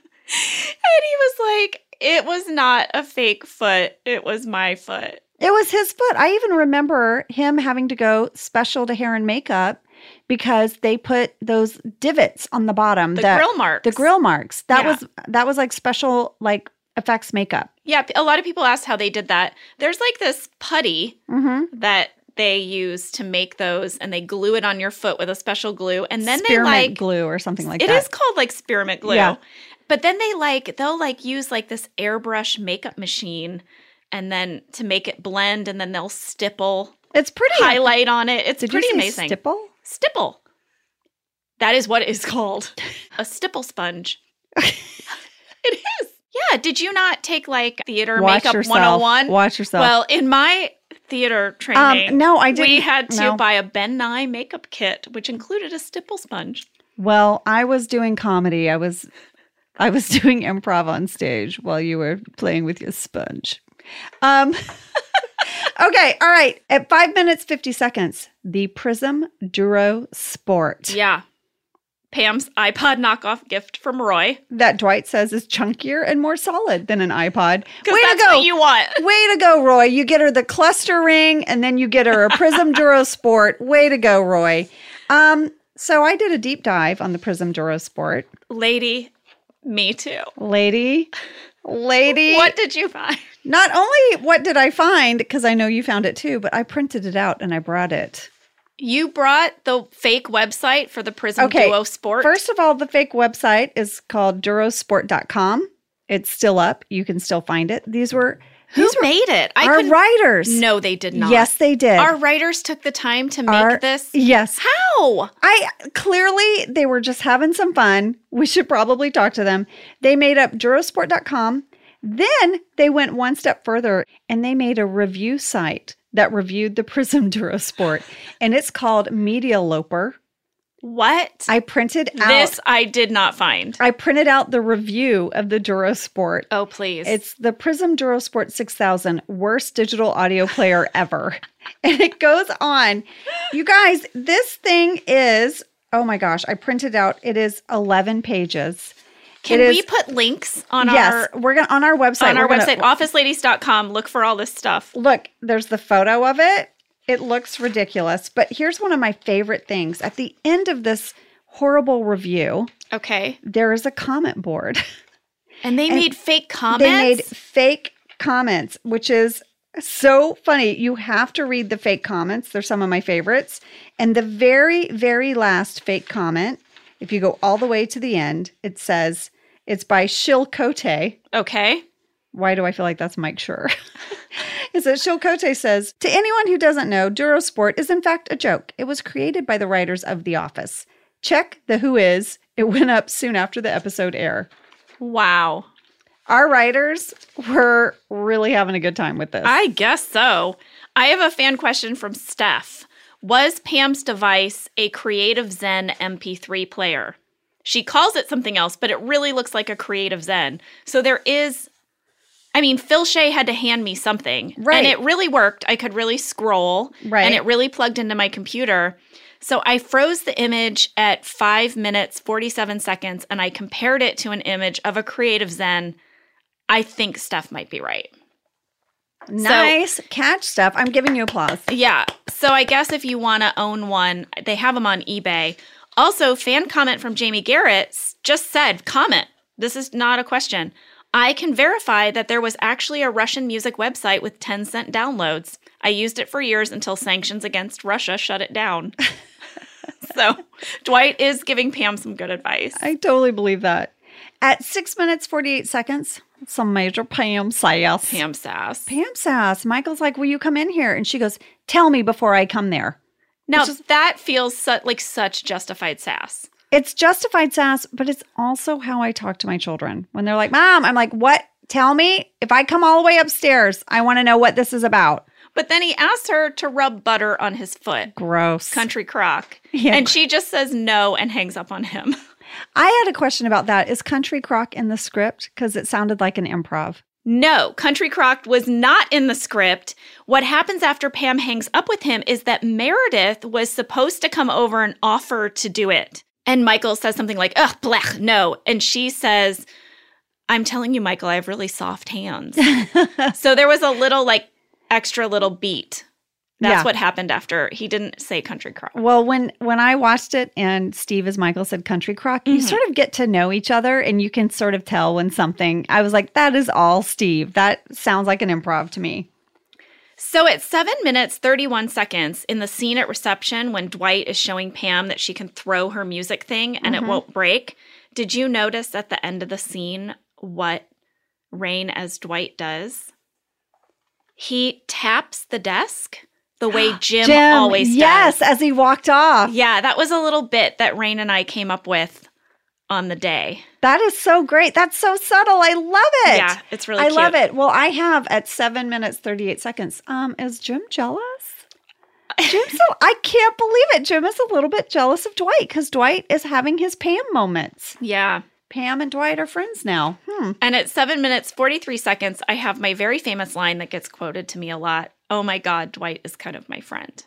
he was like, it was not a fake foot. It was my foot. It was his foot. I even remember him having to go special to hair and makeup because they put those divots on the bottom. The that- grill marks. The grill marks. That Yeah. was that was like special like effects makeup. Yeah. A lot of people asked how they did that. There's like this putty Mm-hmm. that they use to make those, and they glue it on your foot with a special glue. And then Spearmint they like, glue or something like it that. is called like spearmint glue. Yeah. But then they like, they'll like use like this airbrush makeup machine and then to make it blend, and then they'll stipple It's pretty. highlight on it. It's Did pretty you say amazing. stipple? Stipple. That is what it is called. A stipple sponge. It is. Yeah. Did you not take like theater Watch makeup yourself. one oh one? Watch yourself. Well, in my theater training, Um, no, I didn't. we had to no. buy a Ben Nye makeup kit, which included a stipple sponge. Well, I was doing comedy. I was I was doing improv on stage while you were playing with your sponge. Um Okay, all right. At five minutes fifty seconds, the Prism Duro Sport Yeah. Pam's iPod knockoff gift from Roy. that Dwight says is chunkier and more solid than an iPod. Because Way that's to go. what you want. Way to go, Roy. You get her the cluster ring and then you get her a Prism Duro Sport. Way to go, Roy. Um, so I did a deep dive on the Prism Duro Sport. Lady, me too. Lady, lady. What did you find? Not only what did I find, because I know you found it too, but I printed it out and I brought it. You brought the fake website for the Prism Okay, Duo Sport. First of all, the fake website is called durosport dot com. It's still up. You can still find it. These were Who these were made it? I our couldn't- writers. No, they did not. Yes, they did. Our writers took the time to make Our- this. Yes. How? I clearly they were just having some fun. We should probably talk to them. They made up durosport dot com. Then they went one step further and they made a review site that reviewed the Prism Duro Sport, and it's called Medialoper. What? I printed out This I did not find. I printed out the review of the Duro Sport. Oh, please. It's the Prism Duro Sport six thousand, worst digital audio player ever. And it goes on. You guys, this thing is, oh my gosh, I printed out. It is eleven pages. Can it we is- put links on Yes, our we're going to on our website. on our we're gonna- website, office ladies dot com? Look for all this stuff. Look, there's the photo of it. It looks ridiculous. But here's one of my favorite things. At the end of this horrible review, Okay. there is a comment board. And they And made fake comments. They made fake comments, which is so funny. You have to read the fake comments. They're some of my favorites. And the very, very last fake comment, if you go all the way to the end, it says, it's by Shil Cote. Okay. Why do I feel like that's Mike Schur? Is that Chilcote says, to anyone who doesn't know, Durosport is in fact a joke. It was created by the writers of The Office. Check the Who Is. It went up soon after the episode air. Wow. Our writers were really having a good time with this. I guess so. I have a fan question from Steph. Was Pam's device a Creative Zen M P three player? She calls it something else, but it really looks like a Creative Zen. So there is... I mean, Phil Shea had to hand me something. Right. And it really worked. I could really scroll. Right. And it really plugged into my computer. So I froze the image at five minutes, forty-seven seconds, and I compared it to an image of a Creative Zen. I think Steph might be right. Nice so, catch, Steph. I'm giving you applause. Yeah. So I guess if you want to own one, they have them on eBay. Also, fan comment from Jamie Garrett just said, comment. This is not a question. I can verify that there was actually a Russian music website with ten cent downloads. I used it for years until sanctions against Russia shut it down. So Dwight is giving Pam some good advice. I totally believe that. At six minutes, forty-eight seconds, some major Pam sass. Pam sass. Pam sass. Michael's like, will you come in here? And she goes, tell me before I come there. Now, is, that feels su- like such justified sass. It's justified sass, but it's also how I talk to my children. When they're like, Mom, I'm like, what? Tell me. If I come all the way upstairs, I want to know what this is about. But then he asks her to rub butter on his foot. Gross. Country crock. Yeah. And she just says no and hangs up on him. I had a question about that. Is country crock in the script? Because it sounded like an improv. No, Country Crock was not in the script. What happens after Pam hangs up with him is that Meredith was supposed to come over and offer to do it. And Michael says something like, ugh, blech, no. And she says, I'm telling you, Michael, I have really soft hands. So there was a little, like, extra little beat. That's Yeah. what happened after. He didn't say Country Crock. Well, when when I watched it and Steve, as Michael said, country crock, you Mhm. sort of get to know each other and you can sort of tell when something, I was like, that is all Steve. That sounds like an improv to me. So at seven minutes, thirty-one seconds, in the scene at reception when Dwight is showing Pam that she can throw her music thing and Mhm. it won't break, did you notice at the end of the scene what Rain as Dwight does? He taps the desk the way Jim, Jim, always yes, does. as he walked off. Yeah, that was a little bit that Rain and I came up with on the day. That is so great. That's so subtle. I love it. Yeah, it's really I cute. love it. Well, I have at seven minutes, thirty-eight seconds. Um, is Jim jealous? Jim's so, I can't believe it. Jim is a little bit jealous of Dwight because Dwight is having his Pam moments. Yeah. Pam and Dwight are friends now. Hmm. And at seven minutes, forty-three seconds, I have my very famous line that gets quoted to me a lot. Oh my God, Dwight is kind of my friend.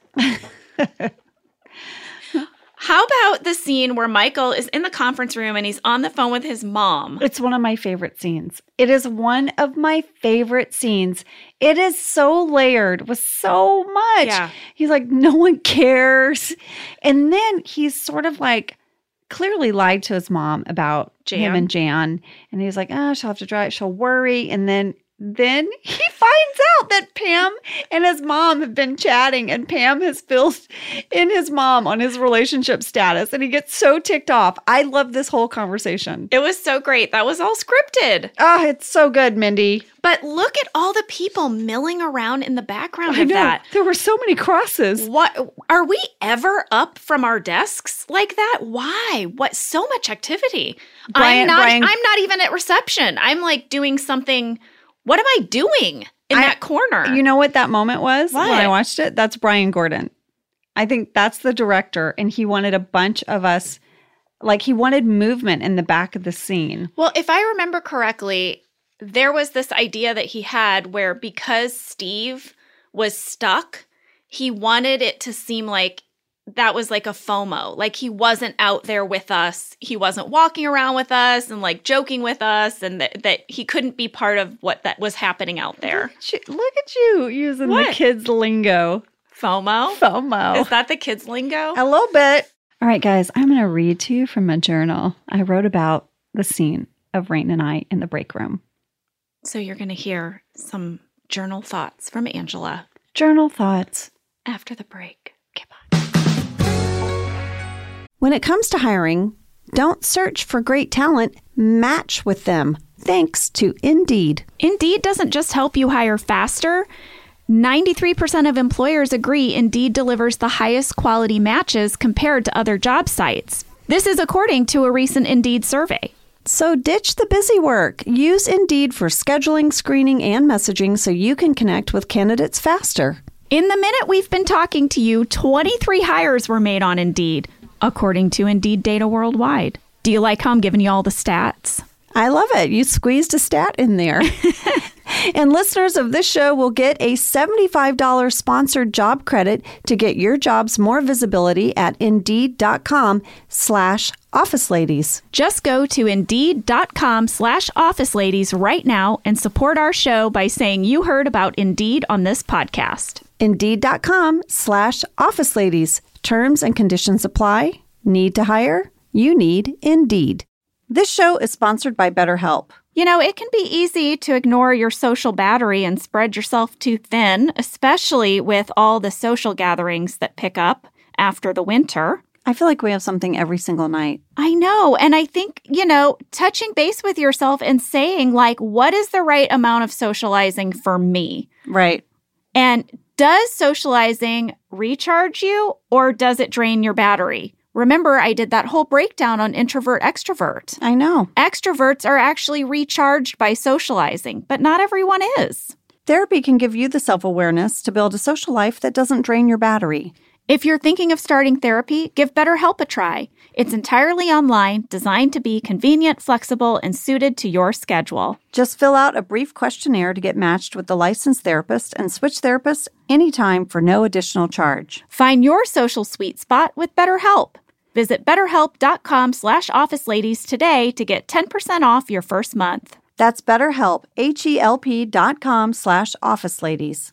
How about the scene where Michael is in the conference room and he's on the phone with his mom? It's one of my favorite scenes. It is one of my favorite scenes. It is so layered with so much. Yeah. He's like, no one cares. And then he's sort of like clearly lied to his mom about Jan. him and Jan. And he's like, oh, she'll have to drive. She'll worry. And then Then he finds out that Pam and his mom have been chatting and Pam has filled in his mom on his relationship status and he gets so ticked off. I love this whole conversation. It was so great. That was all scripted. Oh, it's so good, Mindy. But look at all the people milling around in the background I of know. that. There were so many crosses. What are we ever up from our desks like that? Why? What so much activity? Brian- I'm not Brian- I'm not even at reception. I'm like doing something. What am I doing in I- that corner? You know what that moment was What? when I watched it? That's Brian Gordon. I think that's the director, and he wanted a bunch of us, like he wanted movement in the back of the scene. Well, if I remember correctly, there was this idea that he had where because Steve was stuck, he wanted it to seem like that was like a FOMO. Like he wasn't out there with us. He wasn't walking around with us and like joking with us and that, that he couldn't be part of what that was happening out there. Look at you using What? the kids' lingo. FOMO? FOMO. Is that the kids' lingo? A little bit. All right, guys, I'm going to read to you from a journal I wrote about the scene of Rain and I in the break room. So you're going to hear some journal thoughts from Angela Journal thoughts. after the break. Okay, bye. When it comes to hiring, don't search for great talent, match with them. Thanks to Indeed. Indeed doesn't just help you hire faster. ninety-three percent of employers agree Indeed delivers the highest quality matches compared to other job sites. This is according to a recent Indeed survey. So ditch the busy work. Use Indeed for scheduling, screening, and messaging so you can connect with candidates faster. In the minute we've been talking to you, twenty-three hires were made on Indeed, according to Indeed data worldwide. Do you like how I'm giving you all the stats? I love it. You squeezed a stat in there. And listeners of this show will get a seventy-five dollars sponsored job credit to get your jobs more visibility at Indeed.com slash Office Ladies. Just go to Indeed.com slash Office Ladies right now and support our show by saying you heard about Indeed on this podcast. Indeed.com slash Office Ladies. Terms and conditions apply. Need to hire? You need Indeed. This show is sponsored by BetterHelp. You know, it can be easy to ignore your social battery and spread yourself too thin, especially with all the social gatherings that pick up after the winter. I feel like we have something every single night. I know. And I think, you know, touching base with yourself and saying, like, what is the right amount of socializing for me? Right. And does socializing recharge you or does it drain your battery? Remember, I did that whole breakdown on introvert extrovert. I know. Extroverts are actually recharged by socializing, but not everyone is. Therapy can give you the self-awareness to build a social life that doesn't drain your battery. If you're thinking of starting therapy, give BetterHelp a try. It's entirely online, designed to be convenient, flexible, and suited to your schedule. Just fill out a brief questionnaire to get matched with the licensed therapist and switch therapists anytime for no additional charge. Find your social sweet spot with BetterHelp. Visit betterhelp.com slash office ladies today to get ten percent off your first month. That's BetterHelp, H-E-L-P dot com slash office ladies.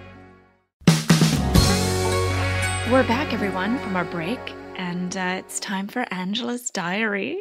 We're back, everyone, from our break, and uh, it's time for Angela's diary.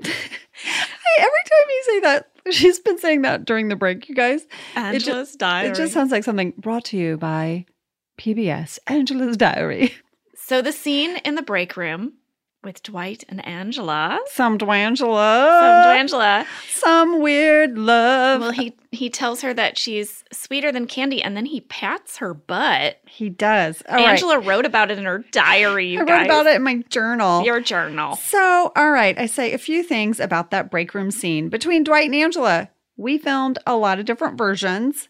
Hey, every time you say that, she's been saying that during the break, you guys. Angela's it just, diary. It just sounds like something brought to you by P B S, Angela's diary. So the scene in the break room with Dwight and Angela. Some Dwangela. Some Dwangela. Some weird love. Well, he he tells her that she's sweeter than candy, and then he pats her butt. He does. All Angela right. wrote about it in her diary, you I guys. wrote about it in my journal. Your journal. So, all right. I say a few things about that break room scene. Between Dwight and Angela, we filmed a lot of different versions.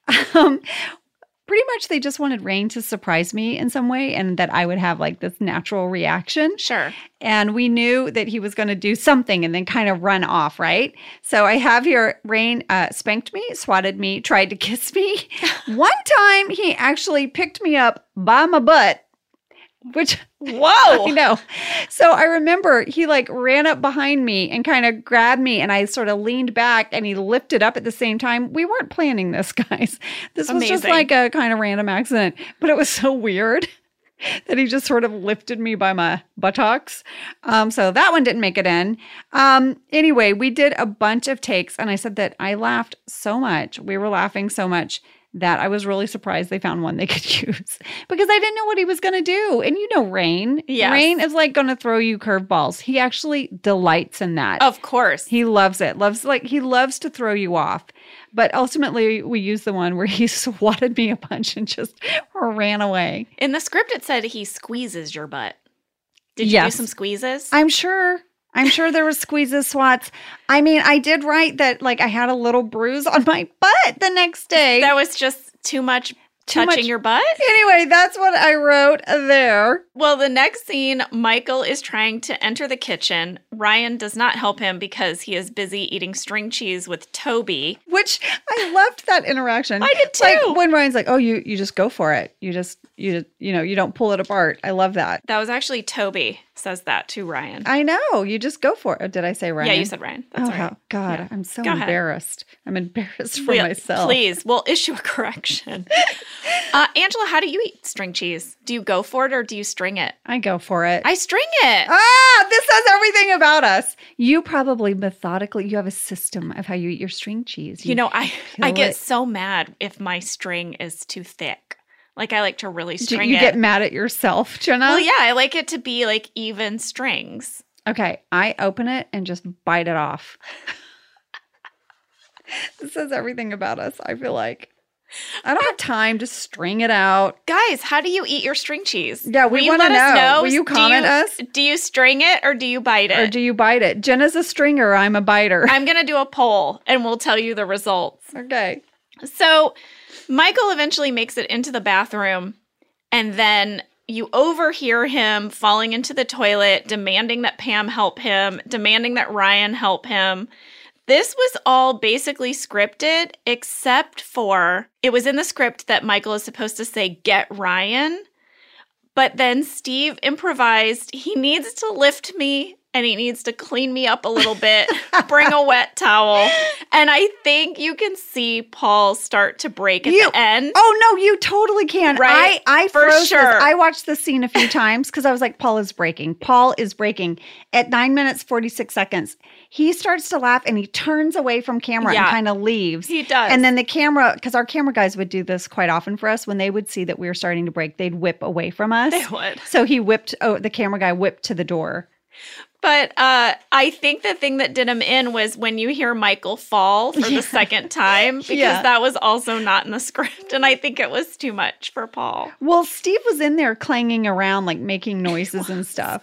Um, pretty much they just wanted Rain to surprise me in some way and that I would have like this natural reaction. Sure. And we knew that he was going to do something and then kind of run off, right? So I have here, Rain uh, spanked me, swatted me, tried to kiss me. One time he actually picked me up by my butt, which, whoa, I know. So I remember he like ran up behind me and kind of grabbed me and I sort of leaned back and he lifted up at the same time. We weren't planning this, guys. This was Amazing. just like a kind of random accident, but it was so weird that he just sort of lifted me by my buttocks. Um, so that one didn't make it in. Um, anyway, we did a bunch of takes and I said that I laughed so much. We were laughing so much that I was really surprised they found one they could use because I didn't know what he was going to do. And you know, Rain, Yes. Rain is like going to throw you curveballs. He actually delights in that. Of course. He loves it. Loves like he loves to throw you off. But ultimately, we used the one where he swatted me a bunch and just ran away. In the script, it said he squeezes your butt. Did you Yes. do some squeezes? I'm sure. I'm sure there was squeezes, swats. I mean, I did write that like I had a little bruise on my butt the next day. That was just too much Too touching much- your butt? Anyway, that's what I wrote there. Well, the next scene, Michael is trying to enter the kitchen. Ryan does not help him because he is busy eating string cheese with Toby. Which I loved that interaction. I did too. Like when Ryan's like, "Oh, you you just go for it. You just you you know you don't pull it apart." I love that. That was actually Toby says that to Ryan. I know. You just go for it. Did I say Ryan? Yeah, you said Ryan. That's oh all right. God, Yeah. I'm so Go ahead. embarrassed. I'm embarrassed for Well, myself. Please, we'll issue a correction. uh, Angela, how do you eat string cheese? Do you go for it or do you string it? I go for it. I string it. Ah, this says everything about us. You probably methodically, you have a system of how you eat your string cheese. You know, I I kill get it. so mad if my string is too thick. Like I like to really Do string you it. get mad at yourself, Jenna? Well, yeah, I like it to be like even strings. Okay, I open it and just bite it off. This says everything about us, I feel like. I don't have time to string it out. Guys, how do you eat your string cheese? Yeah, we Will you wanna let us know. know? Will you Do comment us? Do you string it or do you bite it? Or do you bite it? Jenna's a stringer. I'm a biter. I'm going to do a poll and we'll tell you the results. Okay. So Michael eventually makes it into the bathroom, and then you overhear him falling into the toilet, demanding that Pam help him, demanding that Ryan help him. This was all basically scripted, except for it was in the script that Michael is supposed to say, "Get Ryan." But then Steve improvised, he needs to lift me and he needs to clean me up a little bit, bring a wet towel. And I think you can see Paul start to break at You- the end. Oh, no, you totally can. Right? I, I For froze this. sure. I watched this scene a few times because I was like, Paul is breaking. Paul is breaking. At nine minutes, forty-six seconds, he starts to laugh and he turns away from camera Yeah. and kind of leaves. He does. And then the camera, because our camera guys would do this quite often for us, when they would see that we were starting to break, they'd whip away from us. They would. So he whipped, oh, the camera guy whipped to the door. But uh, I think the thing that did him in was when you hear Michael fall for the second time, because Yeah. that was also not in the script. And I think it was too much for Paul. Well, Steve was in there clanging around, like making noises and stuff.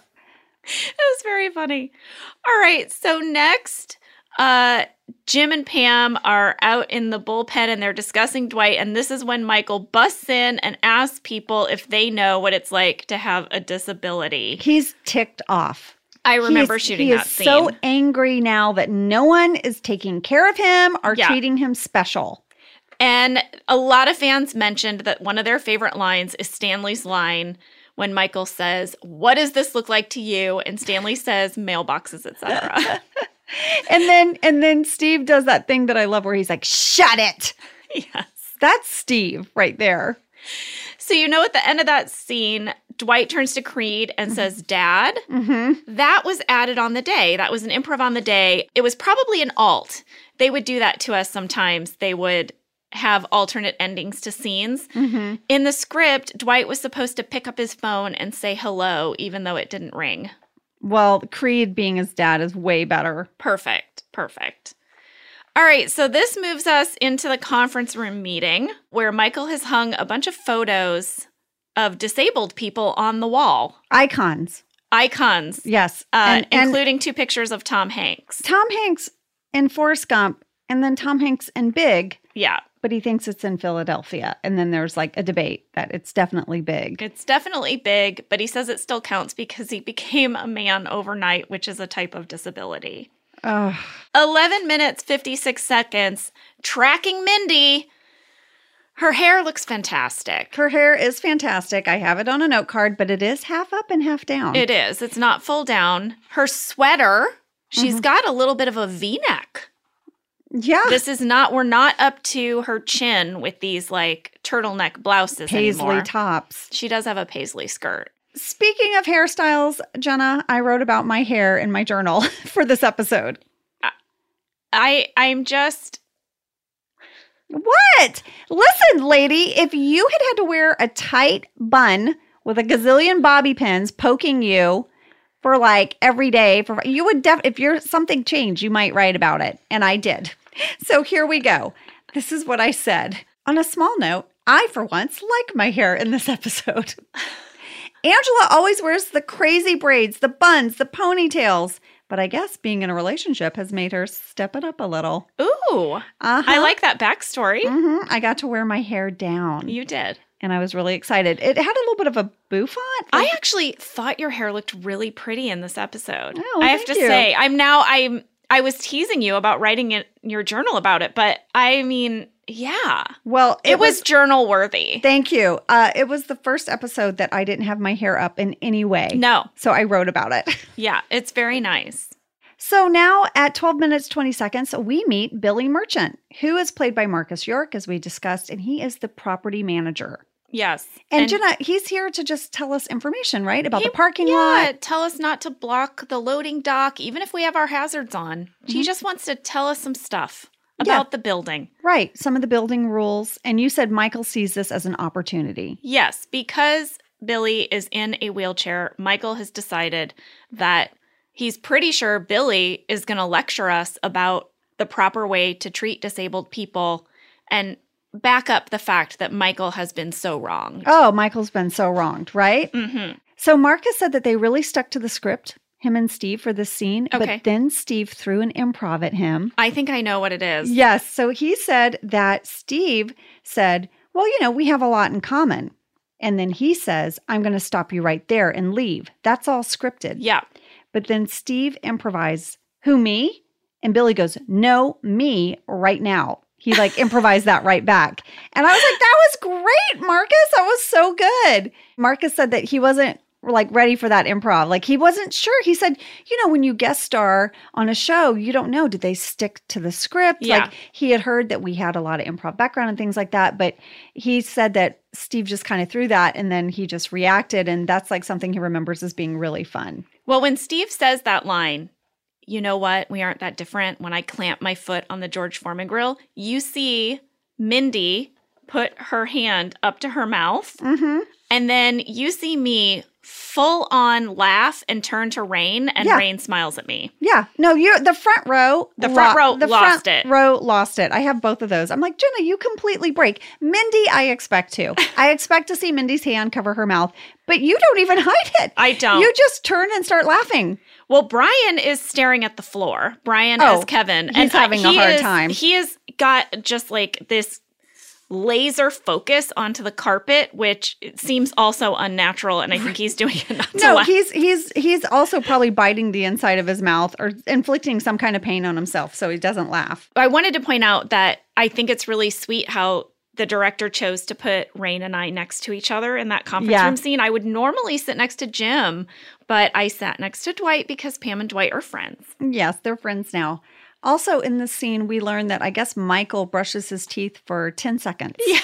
It was very funny. All right. So next, uh, Jim and Pam are out in the bullpen and they're discussing Dwight. And this is when Michael busts in and asks people if they know what it's like to have a disability. He's ticked off. I remember He is- shooting he that is scene. so angry now that no one is taking care of him or Yeah. treating him special. And a lot of fans mentioned that one of their favorite lines is Stanley's line when Michael says, "What does this look like to you?" And Stanley says, "Mailboxes, et cetera" And then and then Steve does that thing that I love where he's like, "Shut it." Yes. That's Steve right there. So you know at the end of that scene, Dwight turns to Creed and says, "Dad." Mm-hmm. That was added on the day. That was an improv on the day. It was probably an alt. They would do that to us sometimes. They would have alternate endings to scenes. Mm-hmm. In the script, Dwight was supposed to pick up his phone and say hello, even though it didn't ring. Well, Creed being his dad is way better. Perfect. Perfect. All right, so this moves us into the conference room meeting where Michael has hung a bunch of photos of disabled people on the wall. Icons. Icons. Yes. Uh, and, and including two pictures of Tom Hanks. Tom Hanks in Forrest Gump and then Tom Hanks in Big, Yeah, but he thinks it's in Philadelphia. And then there's like a debate that it's definitely Big. it's definitely big, but he says it still counts because he became a man overnight, which is a type of disability. Ugh. eleven minutes, fifty-six seconds. Tracking Mindy. Her hair looks fantastic. Her hair is fantastic. I have it on a note card, but it is half up and half down. It is. It's not full down. Her sweater, she's Mm-hmm. got a little bit of a V-neck. Yeah. This is not, we're not up to her chin with these like turtleneck blouses Paisley anymore. tops. She does have a paisley skirt. Speaking of hairstyles, Jenna, I wrote about my hair in my journal for this episode. I I'm just What? Listen, lady, if you had had to wear a tight bun with a gazillion bobby pins poking you for like every day, for you would def if you're something changed, you might write about it. And I did. So here we go. This is what I said. On a small note, I for once like my hair in this episode. Angela always wears the crazy braids, the buns, the ponytails. But I guess being in a relationship has made her step it up a little. ooh. Uh-huh. I like that backstory. hmm I got to wear my hair down. You did. And I was really excited. It had a little bit of a bouffant. I actually thought your hair looked really pretty in this episode. Oh, I have thank to you. say, I'm now I'm I was teasing you about writing it in your journal about it, but I mean, yeah. Well, It, was, journal worthy. Thank you. Uh, it was the first episode that I didn't have my hair up in any way. No. So I wrote about it. Yeah, it's very nice. So now at twelve minutes, twenty seconds, we meet Billy Merchant, who is played by Marcus York, as we discussed, and he is the property manager. Yes. And, Jenna, he's here to just tell us information, right? About He- the parking yeah, lot. tell us not to block the loading dock, even if we have our hazards on. He just wants to tell us some stuff about Yeah. the building. Right. Some of the building rules. And you said Michael sees this as an opportunity. Yes, because Billy is in a wheelchair, Michael has decided that he's pretty sure Billy is going to lecture us about the proper way to treat disabled people and back up the fact that Michael has been so wronged. Oh, Michael's been so wronged, right? Mm-hmm. So Marcus said that they really stuck to the script, him and Steve, for this scene. Okay. But then Steve threw an improv at him. I think I know what it is. Yes. So he said that Steve said, well, you know, we have a lot in common. And then he says, I'm going to stop you right there and leave. That's all scripted. Yeah. But then Steve improvised, who, me? And Billy goes, no, me right now. He like improvised that right back. And I was like, that was great, Marcus. That was so good. Marcus said that he wasn't like ready for that improv. Like he wasn't sure. He said, you know, when you guest star on a show, you don't know, did they stick to the script? Yeah. Like he had heard that we had a lot of improv background and things like that. But he said that Steve just kind of threw that and then he just reacted. And that's like something he remembers as being really fun. Well, when Steve says that line, you know what? We aren't that different. When I clamp my foot on the George Foreman grill, you see Mindy put her hand up to her mouth. Mm-hmm. And then you see me full on laugh and turn to Rain, and Yeah. Rain smiles at me. Yeah. No, you the front row. The front row the lost front it. row lost it. I have both of those. I'm like, Jenna, you completely break. Mindy, I expect to. I expect to see Mindy's hand cover her mouth, but you don't even hide it. I don't. You just turn and start laughing. Well, Brian is staring at the floor. Brian Oh, as Kevin. he's uh, having a he hard is- time. He has got just like this laser focus onto the carpet, which seems also unnatural, and I think he's doing it not to No, laugh. he's he's he's also probably biting the inside of his mouth or inflicting some kind of pain on himself so he doesn't laugh. I wanted to point out that I think it's really sweet how the director chose to put Rain and I next to each other in that conference Yeah. room scene. I would normally sit next to Jim, but I sat next to Dwight because Pam and Dwight are friends. Yes, they're friends now. Also in this scene, we learn that I guess Michael brushes his teeth for ten seconds. Yeah.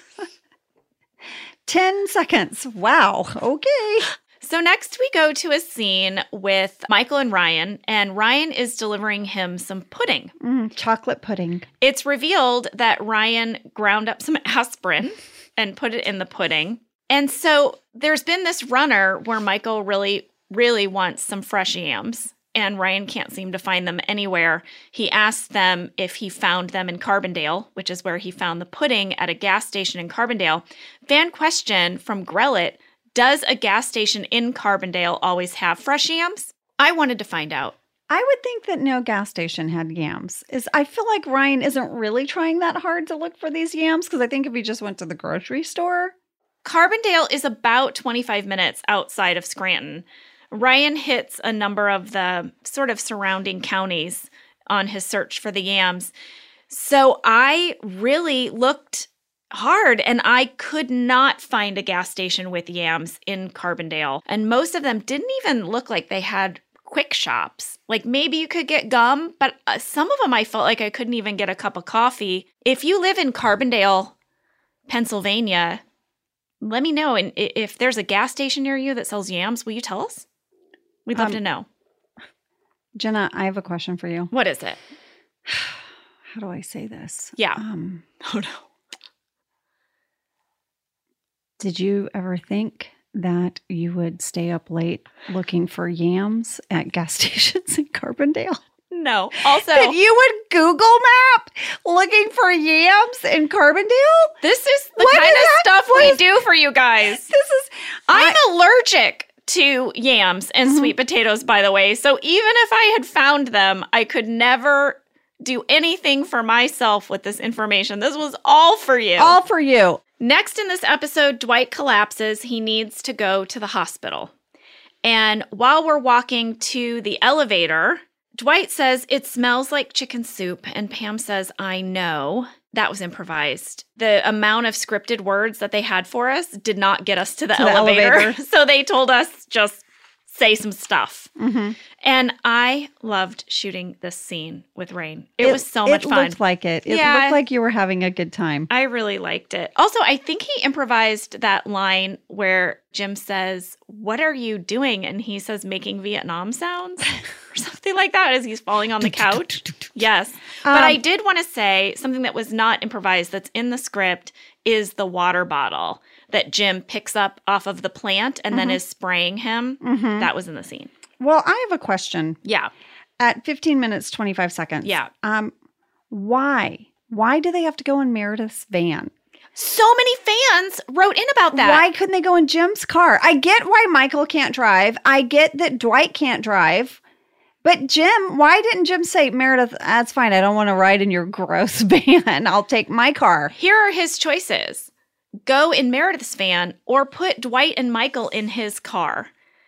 ten seconds. Wow. Okay. So next we go to a scene with Michael and Ryan, and Ryan is delivering him some pudding. Mm, chocolate pudding. It's revealed that Ryan ground up some aspirin and put it in the pudding. And so there's been this runner where Michael really, really wants some fresh yams, and Ryan can't seem to find them anywhere. He asks them if he found them in Carbondale, which is where he found the pudding at a gas station in Carbondale. Fan question from Grellet: does a gas station in Carbondale always have fresh yams? I wanted to find out. I would think that no gas station had yams. Is I feel like Ryan isn't really trying that hard to look for these yams because I think if he just went to the grocery store. Carbondale is about twenty-five minutes outside of Scranton. Ryan hits a number of the sort of surrounding counties on his search for the yams. So I really looked hard and I could not find a gas station with yams in Carbondale. And most of them didn't even look like they had quick shops. Like maybe you could get gum, but uh, some of them I felt like I couldn't even get a cup of coffee. If you live in Carbondale, Pennsylvania, let me know. And if there's a gas station near you that sells yams, will you tell us? We'd love Um, to know. Jenna, I have a question for you. What is it? How do I say this? Yeah. Um, Oh, no. did you ever think that you would stay up late looking for yams at gas stations in Carbondale? No. Also, That you would Google map looking for yams in Carbondale? this is the What kind is of that? stuff What we is- do for you guys. This is I'm allergic to yams and Mhm. sweet potatoes, by the way. So even if I had found them, I could never do anything for myself with this information. This was all for you. all for you. Next in this episode, Dwight collapses. He needs to go to the hospital. And while we're walking to the elevator, Dwight says, it smells like chicken soup. And Pam says, I know. That was improvised. The amount of scripted words that they had for us did not get us to the, To the elevator. elevator. So they told us just say some stuff. Mm-hmm. And I loved shooting this scene with Rain. It, was so much It fun. looked like it. It Yeah. looked like you were having a good time. I really liked it. Also, I think he improvised that line where Jim says, what are you doing? And he says, making Vietnam sounds or something like that as he's falling on the couch. Yes. But Um, I did want to say something that was not improvised that's in the script is the water bottle that Jim picks up off of the plant and then is spraying him. Mhm. That was in the scene. Well, I have a question. Yeah. At fifteen minutes, twenty-five seconds. Yeah. Um, why? Why do they have to go in Meredith's van? So many fans wrote in about that. Why couldn't they go in Jim's car? I get why Michael can't drive. I get that Dwight can't drive. But Jim, why didn't Jim say, Meredith, that's fine. I don't want to ride in your gross van. I'll take my car. Here are his choices. Go in Meredith's van or put Dwight and Michael in his car.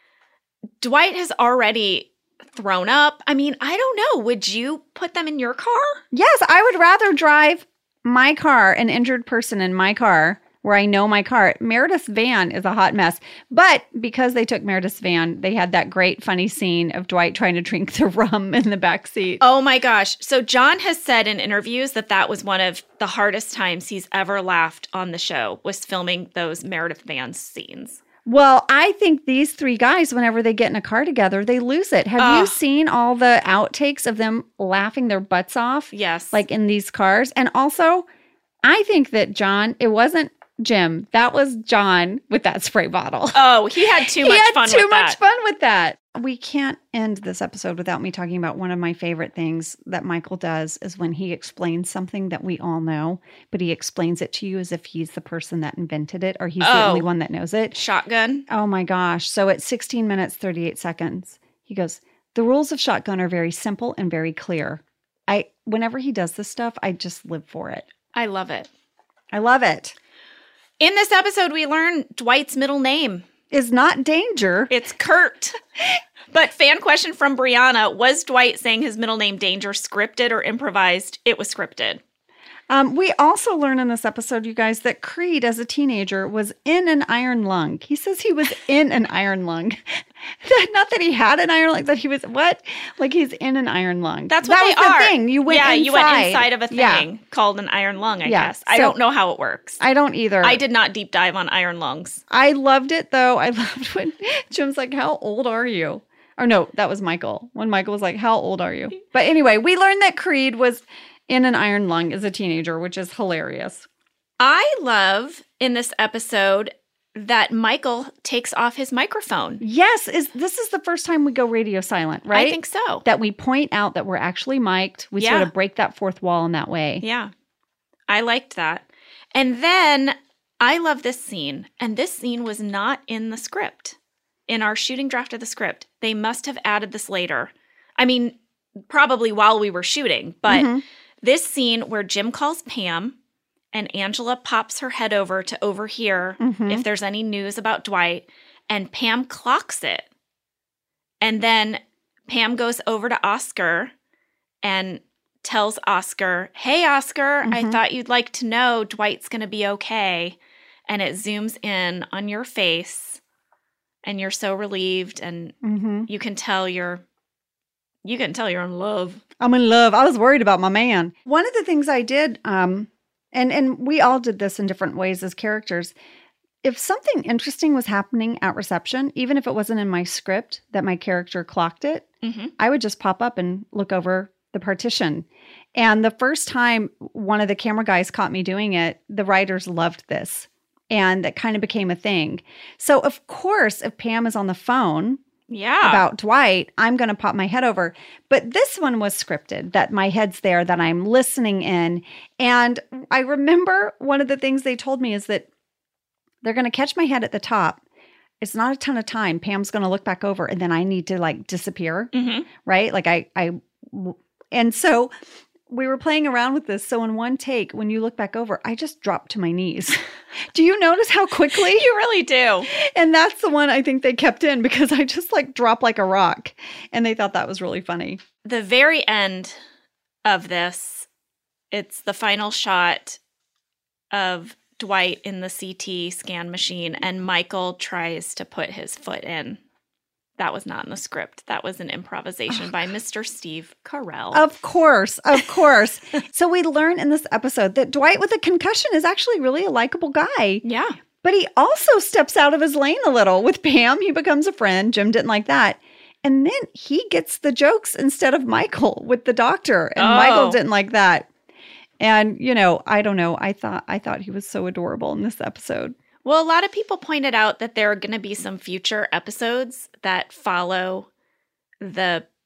Dwight has already thrown up. I mean, I don't know. Would you put them in your car? Yes, I would rather drive my car, an injured person in my car, where I know my car. Meredith's van is a hot mess. But because they took Meredith's van, they had that great funny scene of Dwight trying to drink the rum in the back seat. Oh my gosh. So John has said in interviews that that was one of the hardest times he's ever laughed on the show, was filming those Meredith van scenes. Well, I think these three guys, whenever they get in a car together, they lose it. Have you Ugh. seen all the outtakes of them laughing their butts off? Yes. Like in these cars. And also, I think that John, it wasn't Jim. That was John with that spray bottle. Oh, he had too much he had fun too with much that. fun with that. We can't end this episode without me talking about one of my favorite things that Michael does is when he explains something that we all know, but he explains it to you as if he's the person that invented it or he's the Oh. only one that knows it. Shotgun. Oh my gosh. So at sixteen minutes, thirty-eight seconds, he goes, the rules of shotgun are very simple and very clear. I, whenever he does this stuff, I just live for it. I love it. I love it. In this episode, we learn Dwight's middle name. Is not Danger. It's Kurt. But fan question from Brianna, was Dwight saying his middle name Danger scripted or improvised? It was scripted. Um, we also learn in this episode, you guys, that Creed as a teenager was in an iron lung. He says he was in an iron lung. Not that he had an iron lung, that he was, what? Like he's in an iron lung. That's what that they was are. the thing. You went yeah, inside. you went inside of a thing Yeah. called an iron lung, I Yeah. guess. I So- don't know how it works. I don't either. I did not deep dive on iron lungs. I loved it, though. I loved when Jim's like, how old are you? Or no, that was Michael. When Michael was like, how old are you? But anyway, we learned that Creed was in an iron lung as a teenager, which is hilarious. I love in this episode that Michael takes off his microphone. Yes, is this is the first time we go radio silent, right? I think so. That we point out that we're actually mic'd. We Yeah. sort of break that fourth wall in that way. Yeah. I liked that. And then I love this scene. And this scene was not in the script, in our shooting draft of the script. They must have added this later. I mean, probably while we were shooting, but Mhm. this scene where Jim calls Pam and Angela pops her head over to overhear Mhm. if there's any news about Dwight, and Pam clocks it. And then Pam goes over to Oscar and tells Oscar, hey, Oscar, I Mhm. thought you'd like to know Dwight's going to be okay. And it zooms in on your face and you're so relieved and Mhm. you can tell you're, you can tell you're in love. I'm in love. I was worried about my man. One of the things I did, um, and, and we all did this in different ways as characters, if something interesting was happening at reception, even if it wasn't in my script that my character clocked it, Mm-hmm. I would just pop up and look over the partition. And the first time one of the camera guys caught me doing it, the writers loved this. And that kind of became a thing. So, of course, if Pam is on the phone Yeah. about Dwight, I'm going to pop my head over. But this one was scripted, that my head's there, that I'm listening in. And I remember one of the things they told me is that they're going to catch my head at the top. It's not a ton of time. Pam's going to look back over and then I need to like disappear, Mm-hmm. right? Like I, I, and so we were playing around with this. So in one take, when you look back over, I just dropped to my knees. Do you notice how quickly? You really do. And that's the one I think they kept in because I just like dropped like a rock. And they thought that was really funny. The very end of this, it's the final shot of Dwight in the C T scan machine, and Michael tries to put his foot in. That was not in the script. That was an improvisation Oh, by Mister Steve Carell. Of course, of course. So we learn in this episode that Dwight with a concussion is actually really a likable guy. Yeah. But he also steps out of his lane a little. With Pam, he becomes a friend. Jim didn't like that. And then he gets the jokes instead of Michael with the doctor. And Oh. Michael didn't like that. And, you know, I don't know. I thought I thought he was so adorable in this episode. Well, a lot of people pointed out that there are going to be some future episodes that follow the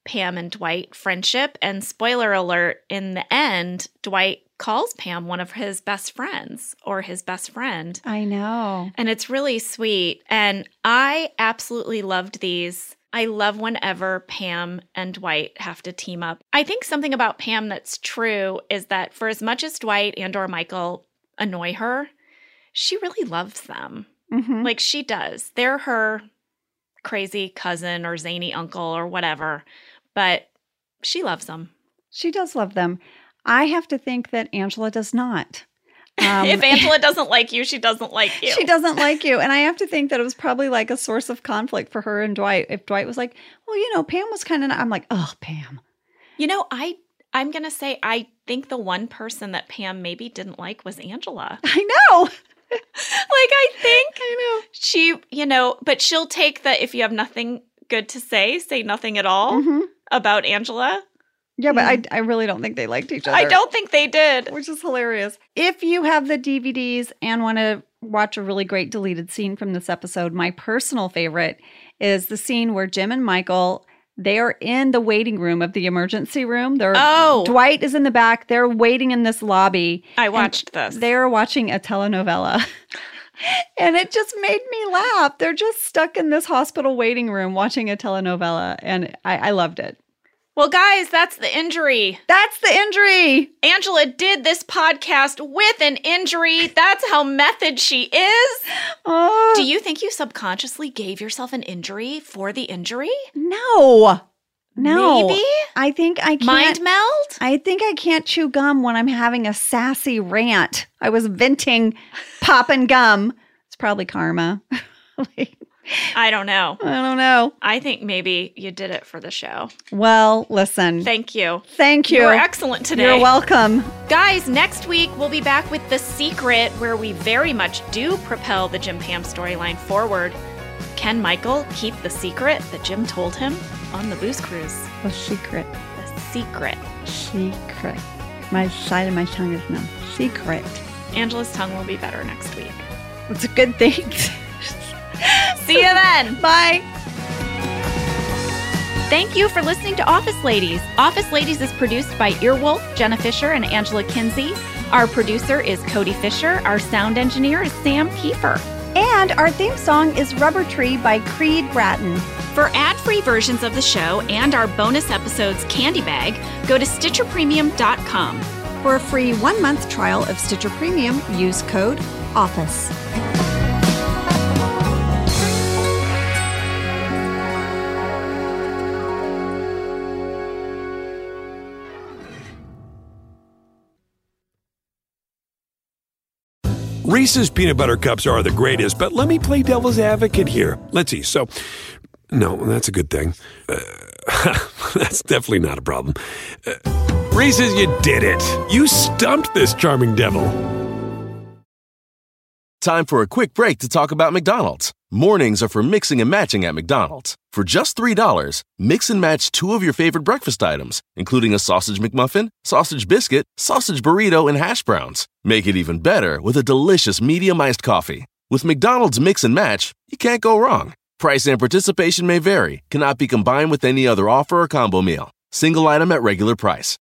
Pam and Dwight friendship. And spoiler alert, in the end, Dwight calls Pam one of his best friends or his best friend. I know. And it's really sweet. And I absolutely loved these. I love whenever Pam and Dwight have to team up. I think something about Pam that's true is that for as much as Dwight and or Michael annoy her, she really loves them. Mm-hmm. Like she does. They're her crazy cousin or zany uncle or whatever, but she loves them. She does love them. I have to think that Angela does not. Um, if Angela doesn't like you, she doesn't like you. She doesn't like you. And I have to think that it was probably like a source of conflict for her and Dwight. If Dwight was like, well, you know, Pam was kind of, I'm like, oh, Pam. You know, I, I'm going to say, I think the one person that Pam maybe didn't like was Angela. I know. Like, I think I know. she, you know, but she'll take the, if you have nothing good to say, say nothing at all Mm-hmm. about Angela. Yeah, but I, I really don't think they liked each other. I don't think they did. Which is hilarious. If you have the D V Ds and want to watch a really great deleted scene from this episode, my personal favorite is the scene where Jim and Michael, they are in the waiting room of the emergency room. They're, Oh. Dwight is in the back. They're waiting in this lobby. I watched this. They're watching a telenovela. And it just made me laugh. They're just stuck in this hospital waiting room watching a telenovela. And I, I loved it. Well, guys, that's the injury. That's the injury. Angela did this podcast with an injury. That's how method she is. Oh. Do you think you subconsciously gave yourself an injury for the injury? No. No. Maybe? I think I can't. Mind meld? I think I can't chew gum when I'm having a sassy rant. I was venting, popping gum. It's probably karma. Like, I don't know. I don't know. I think maybe you did it for the show. Well, listen. Thank you. Thank you. You were excellent today. You're welcome. Guys, next week we'll be back with The Secret, where we very much do propel the Jim Pam storyline forward. Can Michael keep the secret that Jim told him on the booze cruise? The secret. The secret. Secret. My side of my tongue is numb. Secret. Angela's tongue will be better next week. It's a good thing. See you then. Bye. Thank you for listening to Office Ladies. Office Ladies is produced by Earwolf, Jenna Fisher, and Angela Kinsey. Our producer is Cody Fisher. Our sound engineer is Sam Kiefer. And our theme song is Rubber Tree by Creed Bratton. For ad-free versions of the show and our bonus episodes candy bag, go to Stitcher Premium dot com. For a free one-month trial of Stitcher Premium, use code OFFICE. Reese's peanut butter cups are the greatest, but let me play devil's advocate here. Let's see. So, no, that's a good thing. Uh, that's definitely not a problem. Uh, Reese's, you did it. You stumped this charming devil. Time for a quick break to talk about McDonald's. Mornings are for mixing and matching at McDonald's. For just three dollars, mix and match two of your favorite breakfast items, including a sausage McMuffin, sausage biscuit, sausage burrito, and hash browns. Make it even better with a delicious medium iced coffee. With McDonald's Mix and Match, you can't go wrong. Price and participation may vary, cannot be combined with any other offer or combo meal. Single item at regular price.